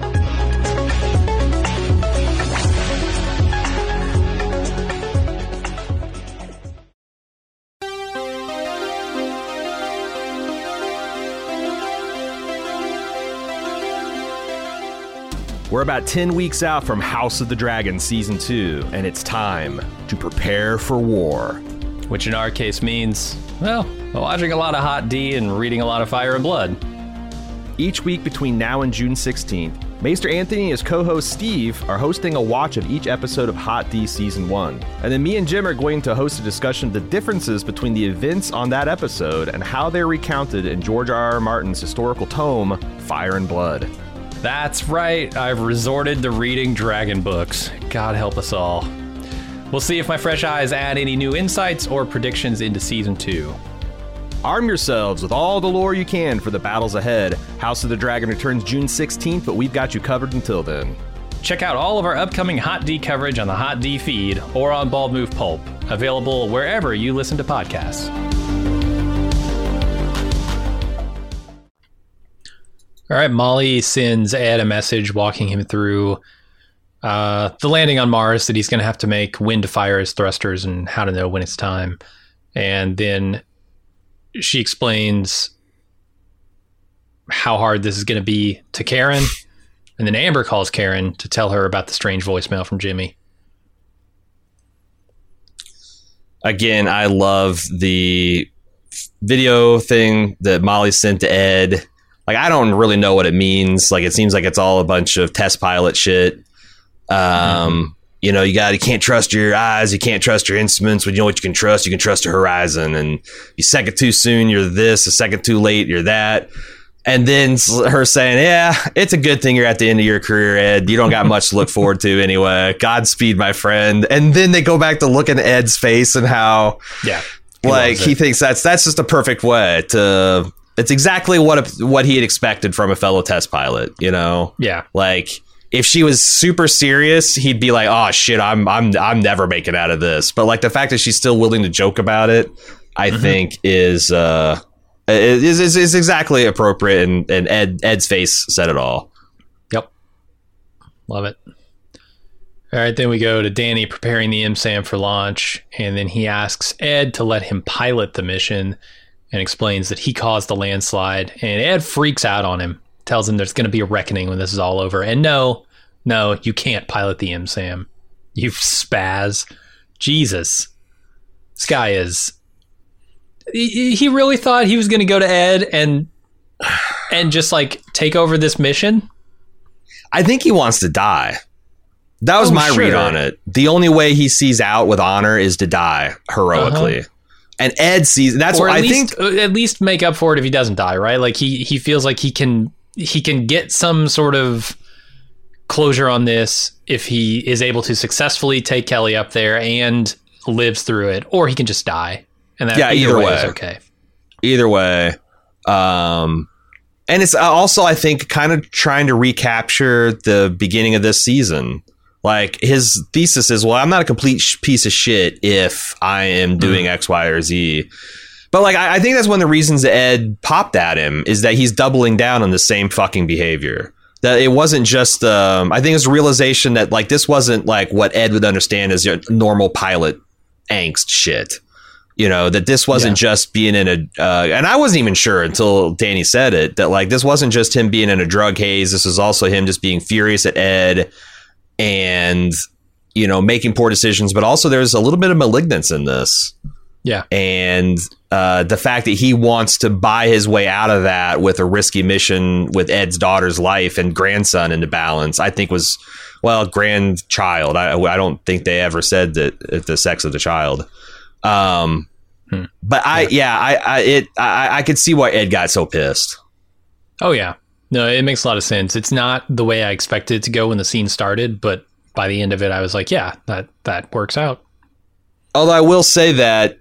We're about 10 weeks out from House of the Dragon Season 2, and it's time to prepare for war. Which in our case means, well, watching a lot of Hot D and reading a lot of Fire and Blood. Each week between now and June 16th, Maester Anthony and his co-host Steve are hosting a watch of each episode of Hot D Season 1. And then me and Jim are going to host a discussion of the differences between the events on that episode and how they're recounted in George R.R. Martin's historical tome, Fire and Blood. That's right, I've resorted to reading dragon books. God help us all. We'll see if my fresh eyes add any new insights or predictions into Season 2. Arm yourselves with all the lore you can for the battles ahead. House of the Dragon returns June 16th, but we've got you covered until then. Check out all of our upcoming Hot D coverage on the Hot D feed or on Bald Move Pulp, available wherever you listen to podcasts. All right, Molly sends Ed a message walking him through the landing on Mars, that he's going to have to make, when to fire his thrusters and how to know when it's time. And then she explains how hard this is going to be to Karen. And then Amber calls Karen to tell her about the strange voicemail from Jimmy. Again, I love the video thing that Molly sent to Ed. Like, I don't really know what it means. Like, it seems like it's all a bunch of test pilot shit. You know, you can't trust your eyes, you can't trust your instruments. When you know what you can trust the horizon. And you second too soon, you're this. A second too late, you're that. And then her saying, yeah, it's a good thing you're at the end of your career, Ed. You don't got much to look forward to anyway. Godspeed, my friend. And then they go back to looking at Ed's face and how, he thinks that's just a perfect way to. It's exactly what he had expected from a fellow test pilot, you know? Yeah. Like, if she was super serious, he'd be like, oh shit, I'm never making out of this. But like the fact that she's still willing to joke about it, I think is exactly appropriate, and Ed's face said it all. Yep. Love it. All right, then we go to Danny preparing the M-SAM for launch, and then he asks Ed to let him pilot the mission and explains that he caused the landslide, and Ed freaks out on him, tells him there's going to be a reckoning when this is all over. And no, you can't pilot the M-SAM. You spaz. Jesus. This guy is... He really thought he was going to go to Ed and just like take over this mission? I think he wants to die. That was my read on it. The only way he sees out with honor is to die heroically. And Ed sees... That's what I think... At least make up for it if he doesn't die, right? Like he feels like he can get some sort of closure on this if he is able to successfully take Kelly up there and lives through it, or he can just die. And that either way is okay. Either way. And it's also, I think, kind of trying to recapture the beginning of this season. Like, his thesis is, well, I'm not a complete piece of shit if I am doing X, Y, or Z. But like, I think that's one of the reasons that Ed popped at him, is that he's doubling down on the same fucking behavior. That it wasn't just, I think it's a realization that like, this wasn't like what Ed would understand as your normal pilot angst shit. You know, that this wasn't just being in a, and I wasn't even sure until Danny said it, that like, this wasn't just him being in a drug haze. This was also him just being furious at Ed and, you know, making poor decisions. But also there's a little bit of malignance in this. Yeah. And the fact that he wants to buy his way out of that with a risky mission with Ed's daughter's life and grandson into balance, I think was, well, grandchild. I don't think they ever said that the sex of the child. But I could see why Ed got so pissed. Oh yeah. No, it makes a lot of sense. It's not the way I expected it to go when the scene started, but by the end of it, I was like, yeah, that works out. Although I will say that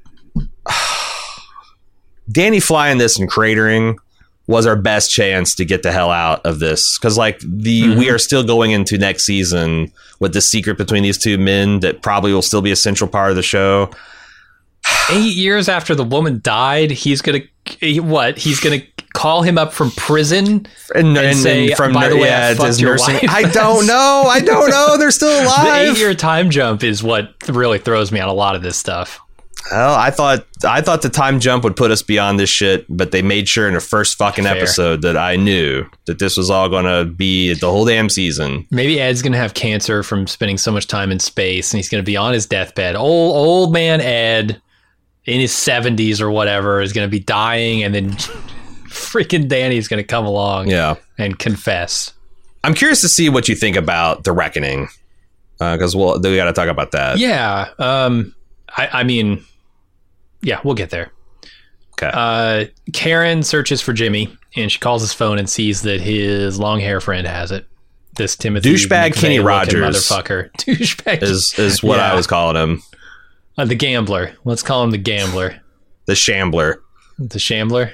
Danny flying this and cratering was our best chance to get the hell out of this. Cause like we are still going into next season with the secret between these two men that probably will still be a central part of the show. 8 years after the woman died, he's gonna call him up from prison and say, from, by the way, I fucked your wife. I don't know. They're still alive. The 8-year time jump is what really throws me on a lot of this stuff. Well, I thought the time jump would put us beyond this shit, but they made sure in the first fucking episode that I knew that this was all going to be the whole damn season. Maybe Ed's going to have cancer from spending so much time in space, and he's going to be on his deathbed. Old man Ed in his 70s or whatever is going to be dying, and then freaking Danny's going to come along and confess. I'm curious to see what you think about The Reckoning, because we got to talk about that. Yeah. I mean... Yeah, we'll get there. Okay. Karen searches for Jimmy, and she calls his phone and sees that his long hair friend has it. This Timothy douchebag Kenny Rogers motherfucker. Douchebag is what I was calling him. The gambler. Let's call him the gambler. The shambler. The shambler.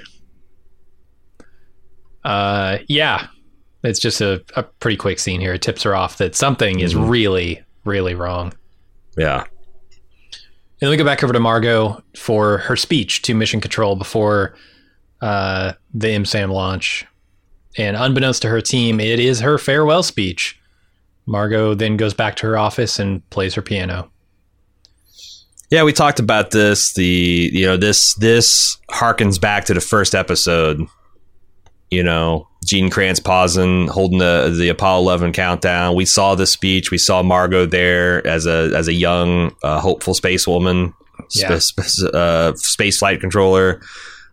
Yeah. It's just a pretty quick scene here. It tips her off that something is really, really wrong. Yeah. And then we go back over to Margot for her speech to Mission Control before the M-SAM launch. And unbeknownst to her team, it is her farewell speech. Margot then goes back to her office and plays her piano. Yeah, we talked about this. This harkens back to the first episode. You know, Gene Kranz pausing, holding the Apollo 11 countdown. We saw the speech. We saw Margot there as a young, hopeful spacewoman, space flight controller.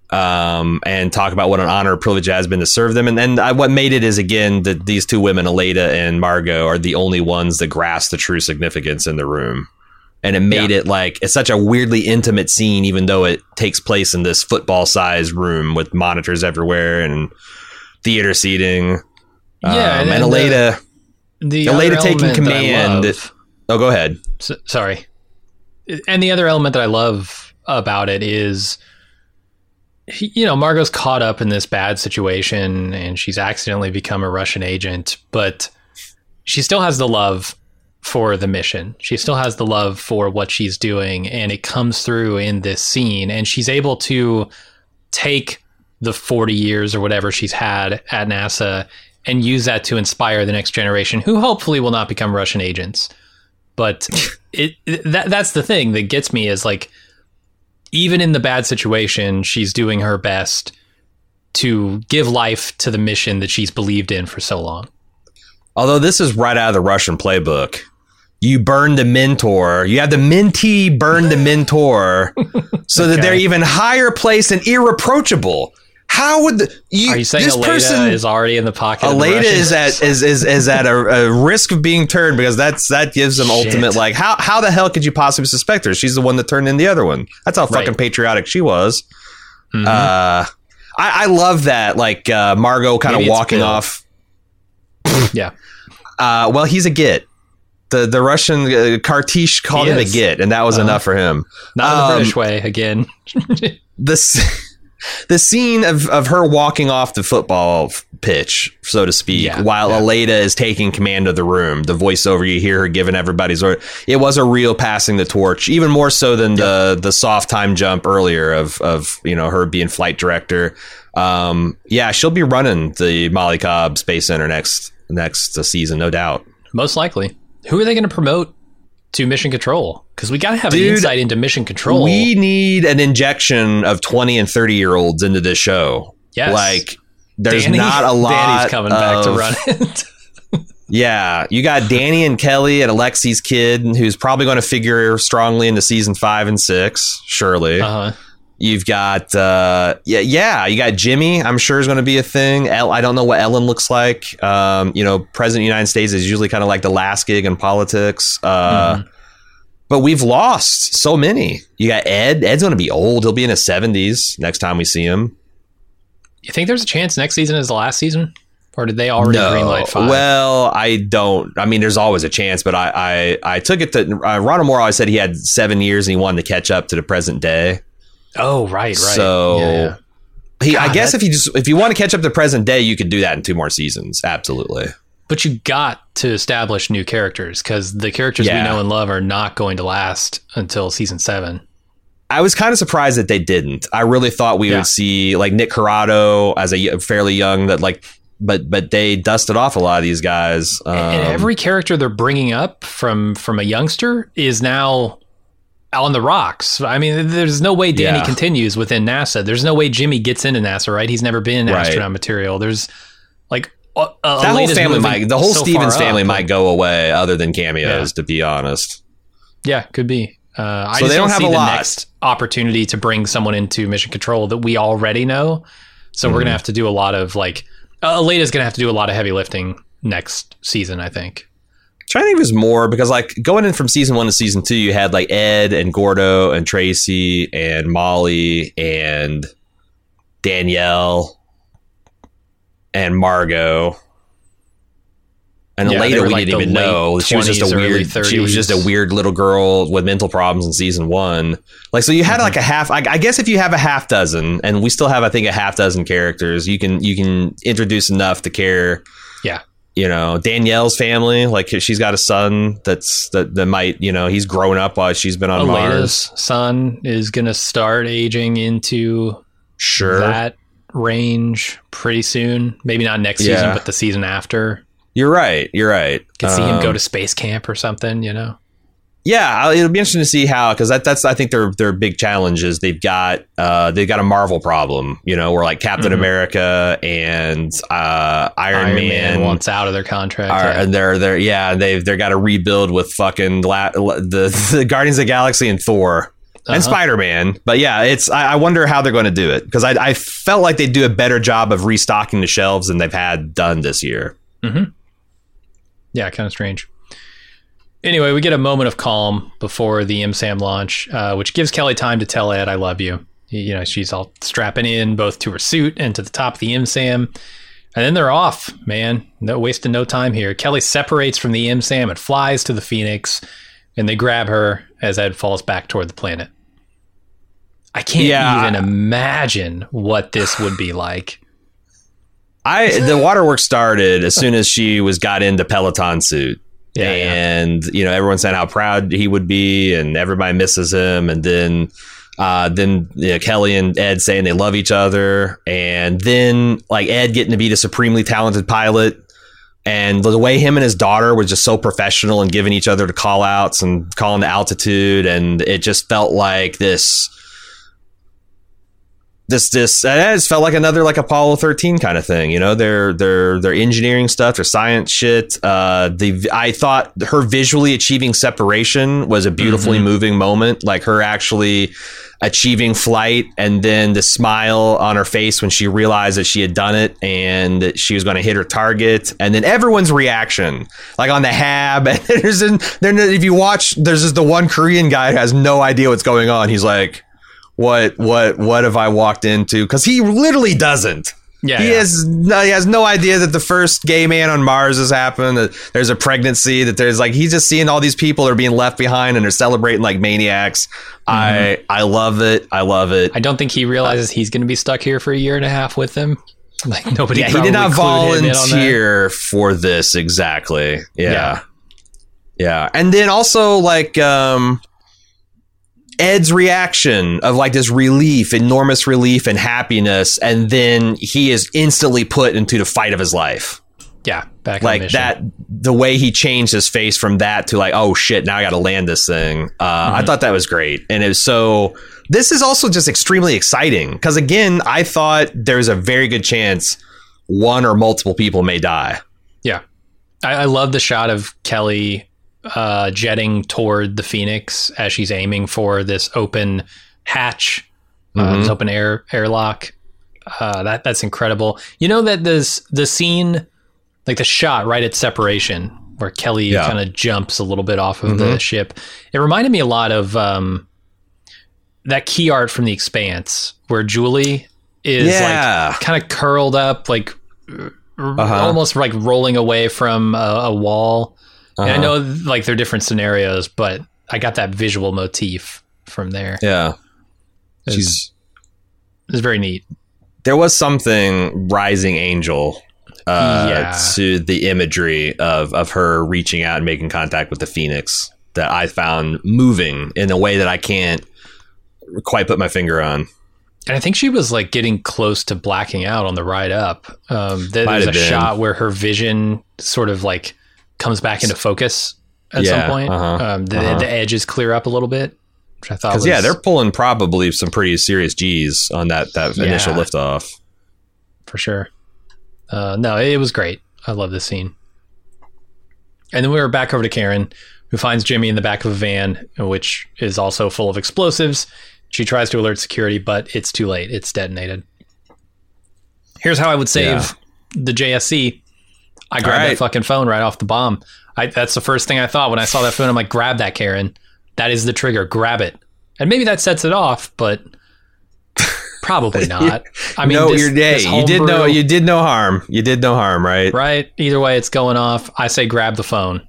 and talk about what an honor or privilege it has been to serve them. And then what made it is, again, that these two women, Aleida and Margot, are the only ones that grasp the true significance in the room. And it made it like, it's such a weirdly intimate scene, even though it takes place in this football-sized room with monitors everywhere and theater seating. Yeah, and Aleida taking command. Oh, go ahead. Sorry. And the other element that I love about it is, Margot's caught up in this bad situation and she's accidentally become a Russian agent, but she still has the love for the mission. She still has the love for what she's doing, and it comes through in this scene, and she's able to take the 40 years or whatever she's had at NASA and use that to inspire the next generation, who hopefully will not become Russian agents. But that's the thing that gets me, is like, even in the bad situation, she's doing her best to give life to the mission that she's believed in for so long. Although this is right out of the Russian playbook. You burn the mentor. You have the mentee burn the mentor so that they're even higher placed and irreproachable. How would are you saying this Aleida person is already in the pocket? Aleida is at a risk of being turned, because that gives them ultimate, like, how the hell could you possibly suspect her? She's the one that turned in the other one. That's how fucking patriotic she was. Mm-hmm. I love that, like, Margot kind of walking off. Yeah. Well, he's a git. The Russian Kartish called him a git, and that was enough for him. Not in the British way, again. The scene of her walking off the football pitch, so to speak, while Aleida is taking command of the room, the voiceover, you hear her giving everybody's order. It was a real passing the torch, even more so than the soft time jump earlier of her being flight director. She'll be running the Molly Cobb Space Center next season, no doubt. Most likely. Who are they going to promote to Mission Control? Because we got to have an insight into Mission Control. We need an injection of 20 and 30-year-olds into this show. Yes. Like, there's not a lot. Danny's coming back to run it. Yeah. You got Danny and Kelly and Alexi's kid, who's probably going to figure strongly into season 5 and 6, surely. Uh-huh. You've got, you got Jimmy, I'm sure is going to be a thing. I don't know what Ellen looks like. President of the United States is usually kind of like the last gig in politics. But we've lost so many. You got Ed. Ed's going to be old. He'll be in his 70s next time we see him. You think there's a chance next season is the last season? Or did they already greenlight 5? Well, I don't. I mean, there's always a chance, but I took it to Ron Moore always said he had 7 years and he wanted to catch up to the present day. Oh, right. So I guess if you want to catch up to present day, you could do that in 2 more seasons. Absolutely. But you got to establish new characters, because the characters we know and love are not going to last until season 7. I was kind of surprised that they didn't. I really thought we would see like Nick Corrado as a fairly young but they dusted off a lot of these guys. And every character they're bringing up from a youngster is now on the rocks. I mean, there's no way Danny continues within NASA. There's no way Jimmy gets into NASA, right? He's never been astronaut material. There's like that whole family the whole Stevens family might go away, other than cameos, to be honest. Yeah, could be. I so just they don't have see a the lot. Next opportunity to bring someone into Mission Control that we already know. So we're gonna have to do a lot of Aleida's gonna have to do a lot of heavy lifting next season, I think. Trying to think if there's more, because like going in from season 1 to season 2, you had like Ed and Gordo and Tracy and Molly and Danielle and Margot and Aleida. We didn't even know she was just a weird little girl with mental problems in season 1. Like, so you had like a half. I guess if you have a half dozen, and we still have, I think, a half dozen characters, you can introduce enough to care. Yeah. Danielle's family, like she's got a son that might, he's grown up while she's been on Aleida's Mars. son is going to start aging into that range pretty soon. Maybe not next season, but the season after. You're right. Could see him go to space camp or something, Yeah, it'll be interesting to see how, because that's I think their big challenge is they've got a Marvel problem, where like Captain America and Iron Man wants out of their contract, and they've got to rebuild with fucking the Guardians of the Galaxy and Thor. and Spider-Man. But yeah, I wonder how they're going to do it, because I felt like they'd do a better job of restocking the shelves than they've had done this year. Mm-hmm. Yeah, kind of strange. Anyway, we get a moment of calm before the MSAM launch, which gives Kelly time to tell Ed, "I love you." You know, she's all strapping in both to her suit and to the top of the MSAM. And then they're off, man. No wasting no time here. Kelly separates from the MSAM and flies to the Phoenix, and they grab her as Ed falls back toward the planet. I can't even imagine what this would be like. The waterworks started as soon as she got into Peloton suit. And you know, everyone said how proud he would be, and everybody misses him. And then you know, Kelly and Ed saying they love each other, and then like Ed getting to be the supremely talented pilot, and the way him and his daughter was just so professional and giving each other the call outs and calling the altitude, and it just felt like this it felt like another like Apollo 13 kind of thing, you know, their engineering stuff, their science shit. I thought her visually achieving separation was a beautifully moving moment, like her actually achieving flight, and then the smile on her face when she realized that she had done it and that she was going to hit her target, and then everyone's reaction, like on the hab. And if you watch, there's just the one Korean guy who has no idea what's going on. He's like, What have I walked into? Because he literally doesn't. Yeah, he has no idea that the first gay man on Mars has happened. That there's a pregnancy. That there's like, he's just seeing all these people are being left behind and they're celebrating like maniacs. I love it. I love it. I don't think he realizes he's going to be stuck here for a year and a half with them. Like nobody. Yeah, he did not volunteer for this exactly. Yeah. And then also like Ed's reaction of like this relief, enormous relief and happiness, and then he is instantly put into the fight of his life. Yeah, back like that. The way he changed his face from that to like, oh shit, now I got to land this thing. I thought that was great, and it was so. This is also just extremely exciting because again, I thought there's a very good chance one or multiple people may die. Yeah, I love the shot of Kelly jetting toward the Phoenix as she's aiming for this open hatch, this open airlock. That's incredible. You know that the scene, like the shot right at separation where Kelly kind of jumps a little bit off of the ship. It reminded me a lot of that key art from The Expanse where Julie is like kind of curled up, like almost like rolling away from a wall. And I know like they're different scenarios, but I got that visual motif from there. Yeah. It's very neat. There was something Rising Angel to the imagery of her reaching out and making contact with the Phoenix that I found moving in a way that I can't quite put my finger on. And I think she was like getting close to blacking out on the ride up. There's a shot where her vision sort of like comes back into focus at some point. The edges clear up a little bit, which I thought was... they're pulling probably some pretty serious G's on that initial liftoff. For sure. No, it was great. I love this scene. And then we were back over to Karen, who finds Jimmy in the back of a van, which is also full of explosives. She tries to alert security, but it's too late. It's detonated. Here's how I would save the JSC. I grabbed that fucking phone right off the bomb. That's the first thing I thought when I saw that phone. I'm like, grab that, Karen. That is the trigger. Grab it. And maybe that sets it off, but probably not. I mean, you did no harm. You did no harm, right? Right. Either way, it's going off. I say grab the phone.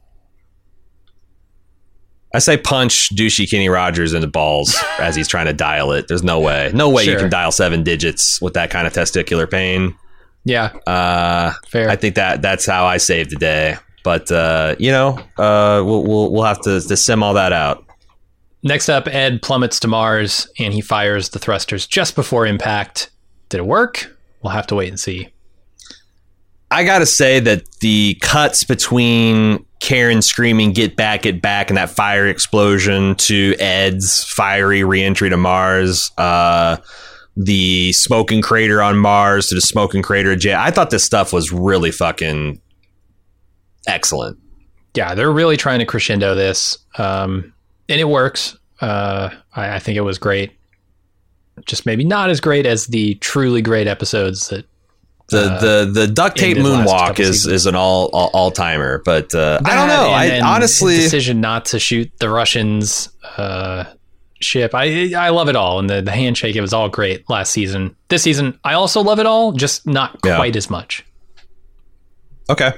I say punch douchey Kenny Rogers in the balls as he's trying to dial it. There's no way. No way you can dial 7 digits with that kind of testicular pain. Yeah. Fair. I think that's how I saved the day. But we'll have to sim all that out. Next up, Ed plummets to Mars and he fires the thrusters just before impact. Did it work? We'll have to wait and see. I gotta say that the cuts between Karen screaming "Get back, get back" and that fire explosion to Ed's fiery reentry to Mars, the smoking crater on Mars to the smoking crater jet. I thought this stuff was really fucking excellent. Yeah, they're really trying to crescendo this, and it works. I think it was great. Just maybe not as great as the truly great episodes that the duct tape moonwalk is an all timer, but I don't know. I honestly decision not to shoot the Russians ship. I love it all, and the handshake. It was all great last season. This season, I also love it all, just not quite as much. Okay.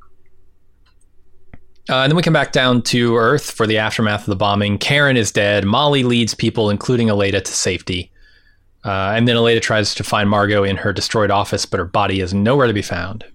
And then we come back down to Earth for the aftermath of the bombing. Karen is dead. Molly leads people, including Aleida, to safety. And then Aleida tries to find Margot in her destroyed office, but her body is nowhere to be found.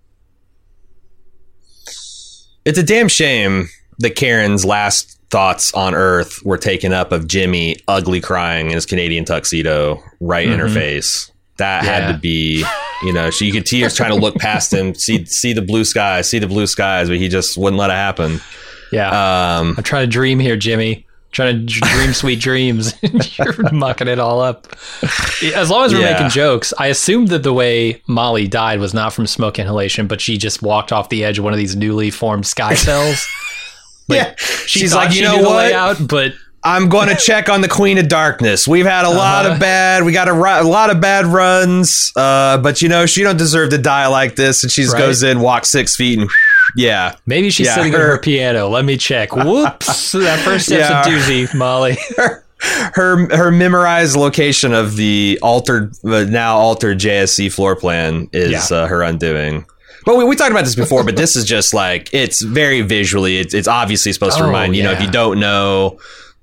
It's a damn shame that Karen's last thoughts on Earth were taken up of Jimmy ugly crying in his Canadian tuxedo right in her face. That had to be, you could see her trying to look past him, see the blue skies, but he just wouldn't let it happen. Yeah. I'm trying to dream here, Jimmy. Trying to dream sweet dreams. You're mucking it all up. As long as we're making jokes, I assumed that the way Molly died was not from smoke inhalation, but she just walked off the edge of one of these newly formed sky cells. She's like, you know what? Layout, but I'm going to check on the Queen of Darkness. We've had a lot of we got a lot of bad runs, but she don't deserve to die like this. And she just goes in, walks 6 feet, and maybe she's sitting at her piano. Let me check. Whoops, that first step's a doozy, Molly. Her memorized location of the now altered JSC floor plan is her undoing. But we talked about this before, but this is just like, it's very visually. It's obviously supposed to remind if you don't know.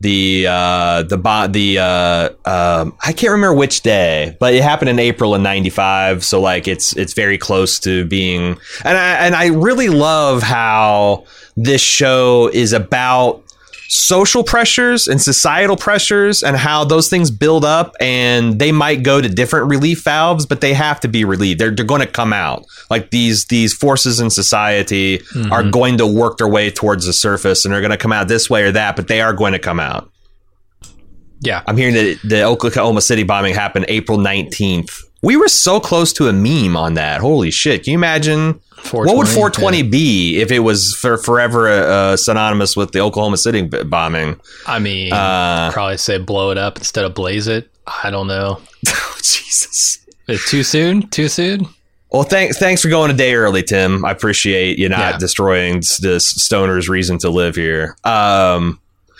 I can't remember which day, but it happened in April in 95. So like it's very close to being, and I really love how this show is about social pressures and societal pressures and how those things build up, and they might go to different relief valves, but they have to be relieved. They're going to come out. Like these forces in society are going to work their way towards the surface, and they're going to come out this way or that, but they are going to come out. Yeah. I'm hearing that the Oklahoma City bombing happened April 19th. We were so close to a meme on that. Holy shit. Can you imagine? What would 420 be if it was forever synonymous with the Oklahoma City bombing? I mean, probably say blow it up instead of blaze it. I don't know. Oh, Jesus. Is it too soon? Too soon? Well, thanks for going a day early, Tim. I appreciate you not destroying this stoner's reason to live here. I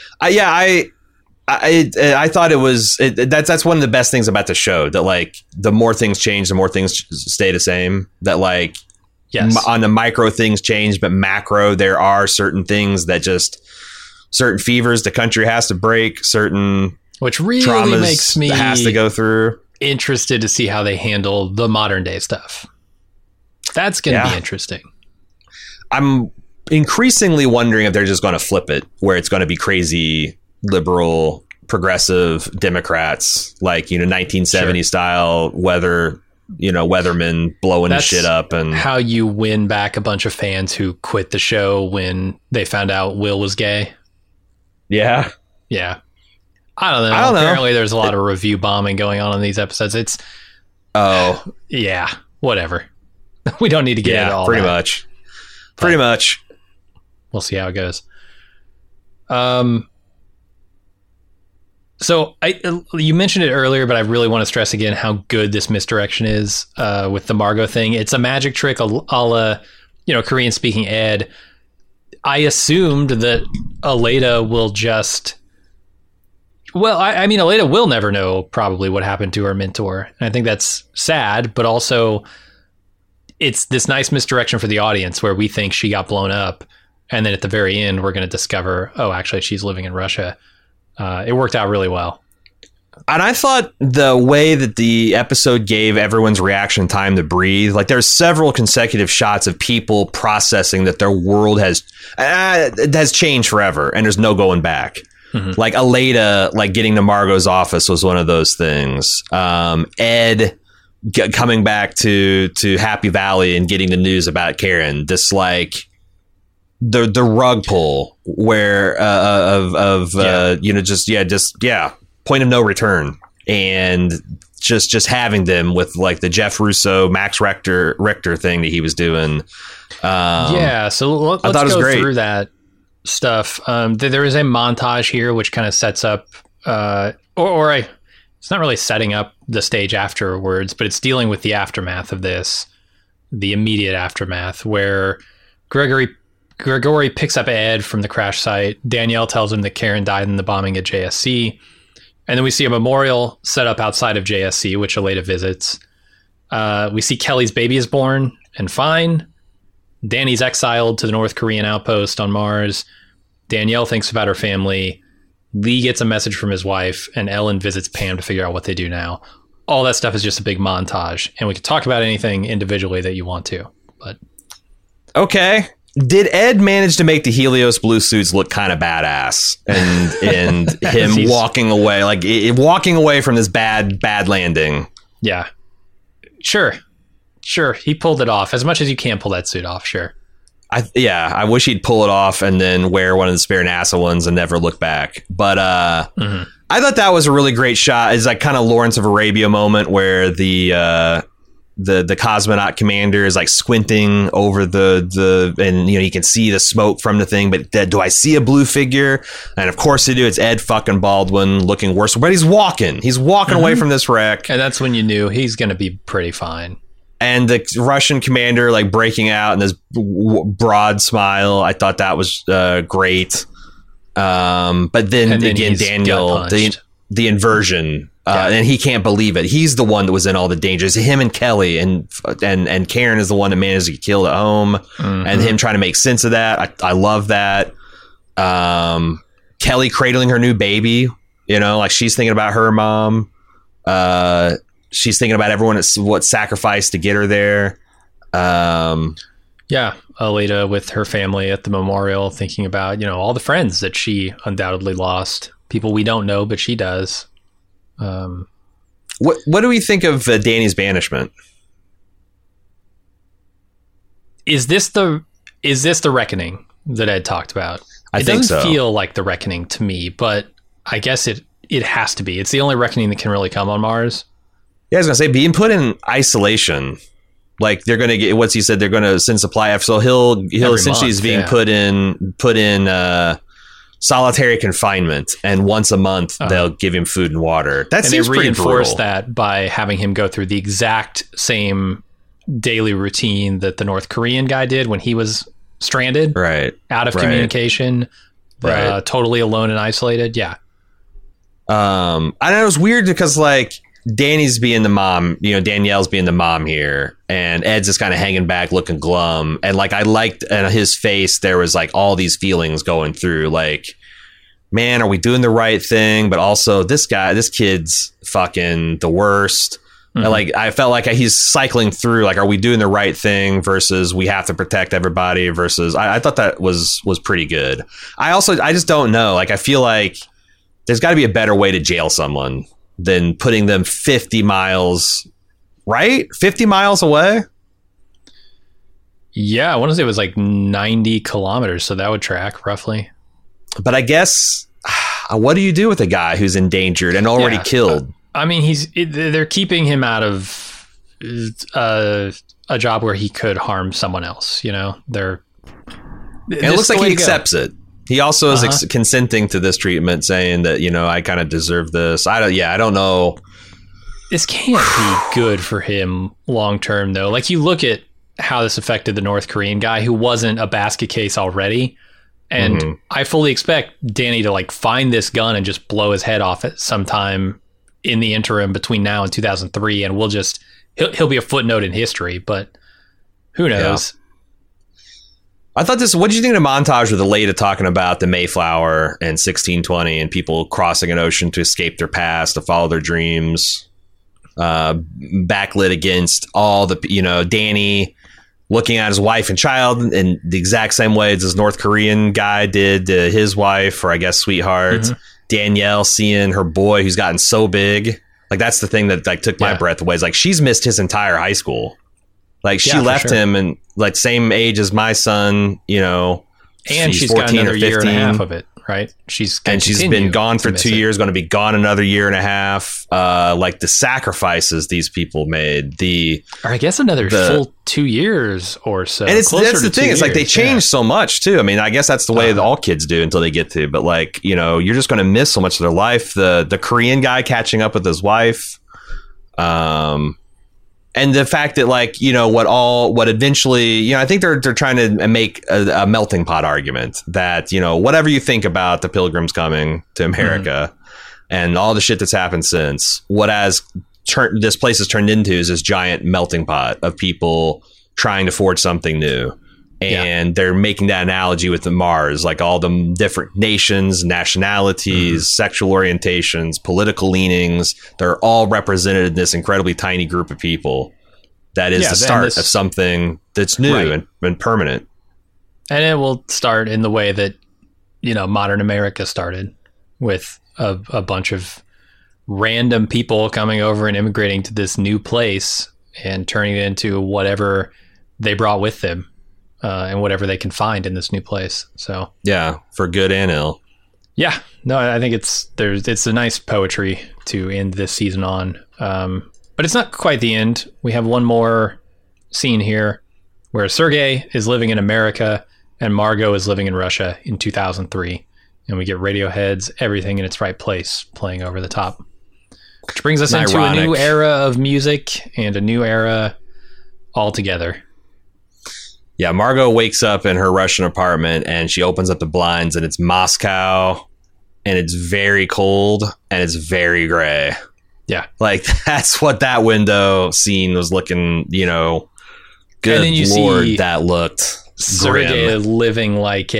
thought it was that's one of the best things about the show, that like the more things change, the more things stay the same. That like on the micro things change, but macro there are certain things that just certain fevers the country has to break, certain which really traumas makes me has to go through. Interested to see how they handle the modern day stuff. That's going to be interesting. I'm increasingly wondering if they're just going to flip it, where it's going to be crazy liberal, progressive Democrats, like 1970s style weathermen blowing shit up, and how you win back a bunch of fans who quit the show when they found out Will was gay. Yeah. I don't know. Apparently, there's a lot of review bombing going on in these episodes. It's whatever. We don't need to get into all pretty that. much. Pretty much. We'll see how it goes. So you mentioned it earlier, but I really want to stress again how good this misdirection is with the Margot thing. It's a magic trick a la, Korean speaking Ed. I assumed that Aleida will just... Well, I mean, Aleida will never know probably what happened to her mentor. And I think that's sad, but also it's this nice misdirection for the audience where we think she got blown up. And then at the very end, we're going to discover, oh, actually, she's living in Russia. It worked out really well. And I thought the way that the episode gave everyone's reaction time to breathe, like there's several consecutive shots of people processing that their world has changed forever and there's no going back. Mm-hmm. Like Aleida, like getting to Margot's office was one of those things. Ed coming back to Happy Valley and getting the news about Karen, this like the rug pull where point of no return, and just having them with like the Jeff Russo, Max Richter thing that he was doing. So let's go through that stuff. There is a montage here which kind of sets up, it's not really setting up the stage afterwards, but it's dealing with the aftermath of this, the immediate aftermath, where Gregory picks up Ed from the crash site. Danielle tells him that Karen died in the bombing at JSC. And then we see a memorial set up outside of JSC, which Aleida visits. We see Kelly's baby is born and fine. Danny's exiled to the North Korean outpost on Mars. Danielle thinks about her family. Lee gets a message from his wife, and Ellen visits Pam to figure out what they do now. All that stuff is just a big montage, and we can talk about anything individually that you want to. But okay, did Ed manage to make the Helios blue suits look kind of badass, and him walking away from this bad landing? Yeah, sure, he pulled it off as much as you can pull that suit off. Sure. I wish he'd pull it off and then wear one of the spare NASA ones and never look back. But I thought that was a really great shot. It's like kind of Lawrence of Arabia moment where the cosmonaut commander is like squinting over and you can see the smoke from the thing. But do I see a blue figure? And of course they do. It's Ed fucking Baldwin looking worse, but he's walking away from this wreck. And that's when you knew he's going to be pretty fine. And the Russian commander like breaking out in this broad smile. I thought that was great. But then again, Daniel, the inversion, and he can't believe it. He's the one that was in all the dangers. Him and Kelly and Karen is the one that managed to get killed at home, and him trying to make sense of that. I love that. Kelly cradling her new baby, like she's thinking about her mom. She's thinking about everyone what sacrificed to get her there. Yeah, Aleida with her family at the memorial, thinking about all the friends that she undoubtedly lost, people we don't know, but she does. What do we think of Danny's banishment? Is this the reckoning that Ed talked about? I think so. It doesn't feel like the reckoning to me, but I guess it has to be. It's the only reckoning that can really come on Mars. Yeah, I was gonna say being put in isolation, like they're gonna get. What's he said? They're gonna send supply after. So he'll essentially is being put in solitary confinement, and once a month they'll give him food and water. That seems pretty brutal. They reinforce that by having him go through the exact same daily routine that the North Korean guy did when he was stranded, right, out of communication, totally alone and isolated. Yeah. I know it was weird because like. Danny's being the mom, Danielle's being the mom here, and Ed's just kind of hanging back, looking glum. And like, I liked his face. There was like all these feelings going through, like, man, are we doing the right thing? But also this kid's fucking the worst. Mm-hmm. And like, I felt like he's cycling through, like, are we doing the right thing versus we have to protect everybody versus I thought that was pretty good. I just don't know. Like, I feel like there's got to be a better way to jail someone than putting them 50 miles, right? 50 miles away? Yeah, I want to say it was like 90 kilometers, so that would track roughly. But I guess, what do you do with a guy who's endangered and already killed? I mean, they're keeping him out of a job where he could harm someone else, It looks like he accepts it. He also is consenting to this treatment, saying that, I kind of deserve this. I don't know. This can't be good for him long term, though. Like, you look at how this affected the North Korean guy who wasn't a basket case already. And I fully expect Danny to like find this gun and just blow his head off at sometime in the interim between now and 2003. And he'll be a footnote in history, but who knows? Yeah. I thought what did you think of the montage with Aleida talking about the Mayflower and 1620 and people crossing an ocean to escape their past, to follow their dreams, backlit against all the, Danny looking at his wife and child in the exact same way as this North Korean guy did to his wife, or I guess sweetheart. Danielle seeing her boy who's gotten so big. Like, that's the thing that like took my breath away. It's like, she's missed his entire high school. Like, she left him and like same age as my son, and she's got another year and a half of it. right? She's been gone for 2 years, going to be gone another year and a half. Like the sacrifices these people made, or I guess another full 2 years or so. And that's the thing. It's like they change so much too. I mean, I guess that's the way that all kids do until they get to. But like, you know, you're just going to miss so much of their life. The Korean guy catching up with his wife. And the fact that, like, you know, what eventually, you know, I think they're trying to make a melting pot argument that, you know, whatever you think about the Pilgrims coming to America and all the shit that's happened since, this place has turned into is this giant melting pot of people trying to forge something new. And they're making that analogy with the Mars, like all the different nations, nationalities, sexual orientations, political leanings. They're all represented in this incredibly tiny group of people. That is the start of something that's new and permanent. And it will start in the way that, you know, modern America started, with a bunch of random people coming over and immigrating to this new place and turning it into whatever they brought with them. And whatever they can find in this new place. So yeah, for good and ill. Yeah, no, I think it's a nice poetry to end this season on. But it's not quite the end. We have one more scene here where Sergei is living in America and Margot is living in Russia in 2003, and we get Radiohead's "Everything in Its Right Place" playing over the top, which brings us into a new era of music and a new era altogether. Yeah, Margot wakes up in her Russian apartment and she opens up the blinds and it's Moscow and it's very cold and it's very gray. Yeah. Like, that's what that window scene was looking, you know, good and then you Lord, see that looked Sergei grim. living like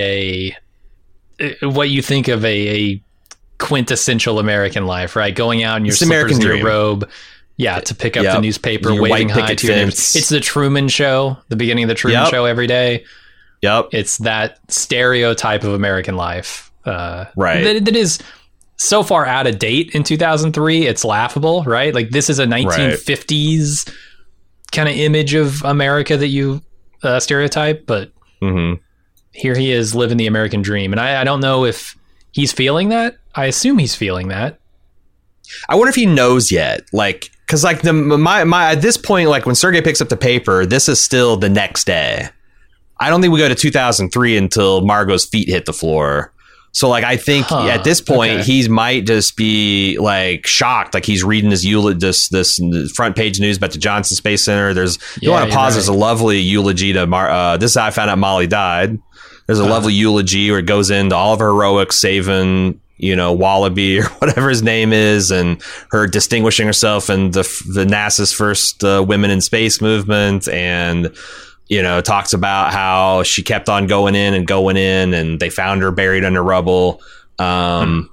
what you think of a quintessential American life, right? Going out in your slippers and your robe. Yeah, to pick up the newspaper, waving hi to your neighbors. It's the Truman Show, the beginning of the Truman Show every day. Yep. It's that stereotype of American life. Right. That is so far out of date in 2003, it's laughable, right? Like, this is a 1950s kind of image of America that you stereotype, but here he is living the American dream. And I don't know if he's feeling that. I assume he's feeling that. I wonder if he knows yet, like, because like my at this point, like when Sergei picks up the paper, this is still the next day. I don't think we go to 2003 until Margot's feet hit the floor. So like, I think at this point he might just be like shocked, like he's reading this front page news about the Johnson Space Center. There's you want to pause. Right. There's a lovely eulogy to this is how I found out Molly died. There's a lovely eulogy where it goes into all of her heroics, saving, you know, Wallaby or whatever his name is, and her distinguishing herself in the NASA's first women in space movement, and, you know, talks about how she kept on going in, and they found her buried under rubble. But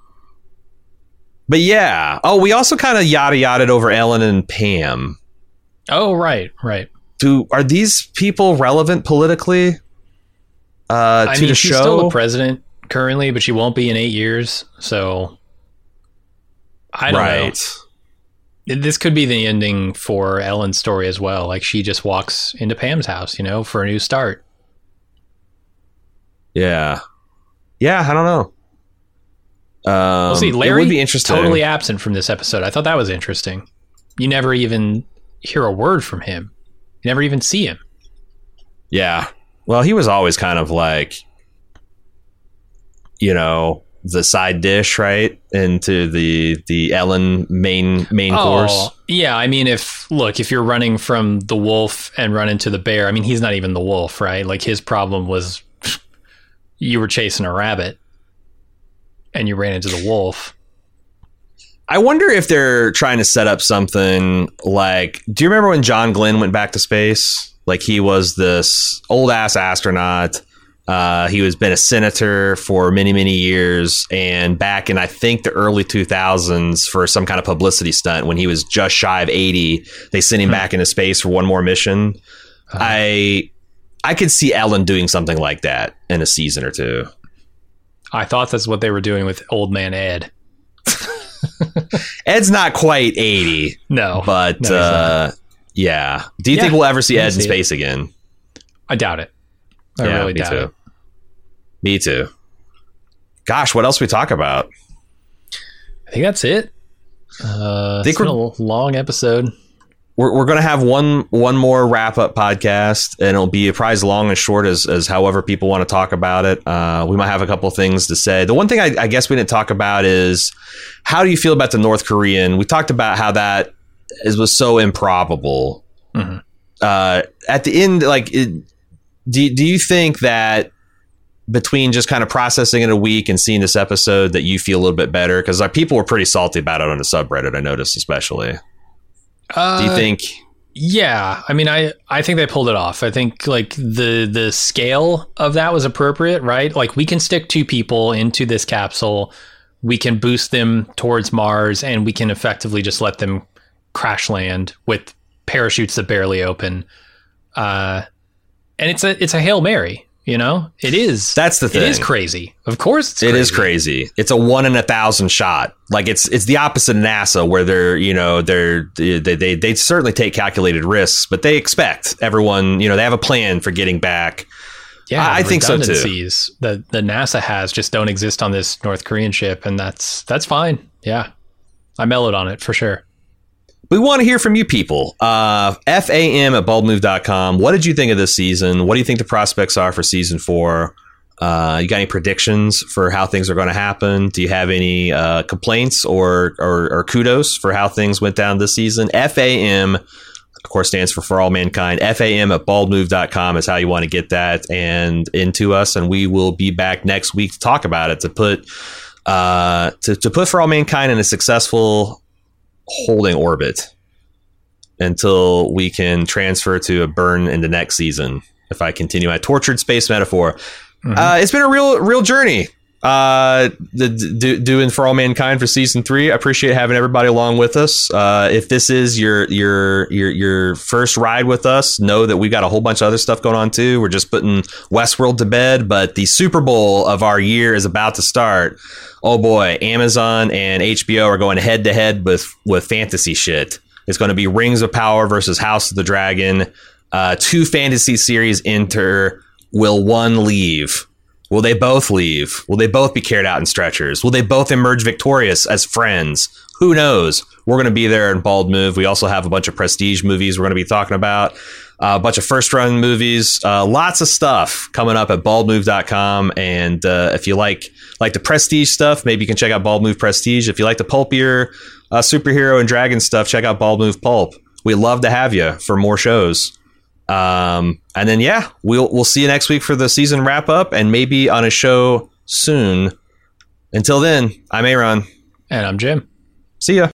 yeah. Oh, we also kind of yada-yada'd over Ellen and Pam. Oh, right. Are these people relevant politically to the show? She's still the president currently, but she won't be in 8 years, so I don't know. This could be the ending for Ellen's story as well. Like, she just walks into Pam's house, you know, for a new start. Yeah, I don't know. We'll see. Larry, it would be interesting. Totally absent from this episode. I thought that was interesting. You never even hear a word from him. You never even see him. Yeah. Well, he was always kind of like, you know, the side dish, right, into the Ellen main course. Yeah, I mean, if you're running from the wolf and run into the bear, I mean, he's not even the wolf, right? Like, his problem was you were chasing a rabbit and you ran into the wolf. I wonder if they're trying to set up something like, do you remember when John Glenn went back to space? Like, he was this old ass astronaut. He was been a senator for many, many years, and back in, I think, the early 2000s, for some kind of publicity stunt when he was just shy of 80, they sent him back into space for one more mission. I could see Ellen doing something like that in a season or two. I thought that's what they were doing with Old Man Ed. Ed's not quite 80. No. But, yeah. Do you think we'll ever see Ed in space again? I doubt it. I really doubt it. Me too. Gosh, what else we talk about? I think that's it. It's been a long episode. We're going to have one more wrap up podcast, and it'll be as long and short as however people want to talk about it. We might have a couple of things to say. The one thing I guess we didn't talk about is, how do you feel about the North Korean? We talked about how that was so improbable. Mm-hmm. At the end, do you think that between just kind of processing it a week and seeing this episode that you feel a little bit better? Because people were pretty salty about it on the subreddit, I noticed especially. Do you think? Yeah, I mean, I think they pulled it off. I think the scale of that was appropriate, right? Like, we can stick 2 people into this capsule, we can boost them towards Mars, and we can effectively just let them crash land with parachutes that barely open. And it's a Hail Mary. You know, it is. That's the thing. It is crazy. Of course, it's crazy. It is crazy. It's a 1 in 1,000 shot. Like, it's the opposite of NASA, where they certainly take calculated risks, but they expect everyone. They have a plan for getting back. Yeah, I think so too. That the NASA has just don't exist on this North Korean ship, and that's fine. Yeah, I mellowed on it for sure. We want to hear from you people. FAM@baldmove.com. What did you think of this season? What do you think the prospects are for season 4? You got any predictions for how things are going to happen? Do you have any complaints or kudos for how things went down this season? FAM, of course, stands for All Mankind. FAM@baldmove.com is how you want to get that and into us. And we will be back next week to talk about it, to put For All Mankind in a successful holding orbit until we can transfer to a burn in the next season, if I continue my tortured space metaphor. Mm-hmm. It's been a real journey doing For All Mankind for season 3. I appreciate having everybody along with us. If this is your first ride with us, know that we got a whole bunch of other stuff going on too. We're just putting Westworld to bed, but the Super Bowl of our year is about to start. Oh boy, Amazon and HBO are going head to head with fantasy shit. It's going to be Rings of Power versus House of the Dragon. 2 fantasy series enter. Will one leave? Will they both leave? Will they both be carried out in stretchers? Will they both emerge victorious as friends? Who knows? We're going to be there in Bald Move. We also have a bunch of prestige movies we're going to be talking about. A bunch of first-run movies. Lots of stuff coming up at baldmove.com. And if you like the prestige stuff, maybe you can check out Bald Move Prestige. If you like the pulpier superhero and dragon stuff, check out Bald Move Pulp. We'd love to have you for more shows. And then, yeah, we'll see you next week for the season wrap-up and maybe on a show soon. Until then, I'm Aaron. And I'm Jim. See ya.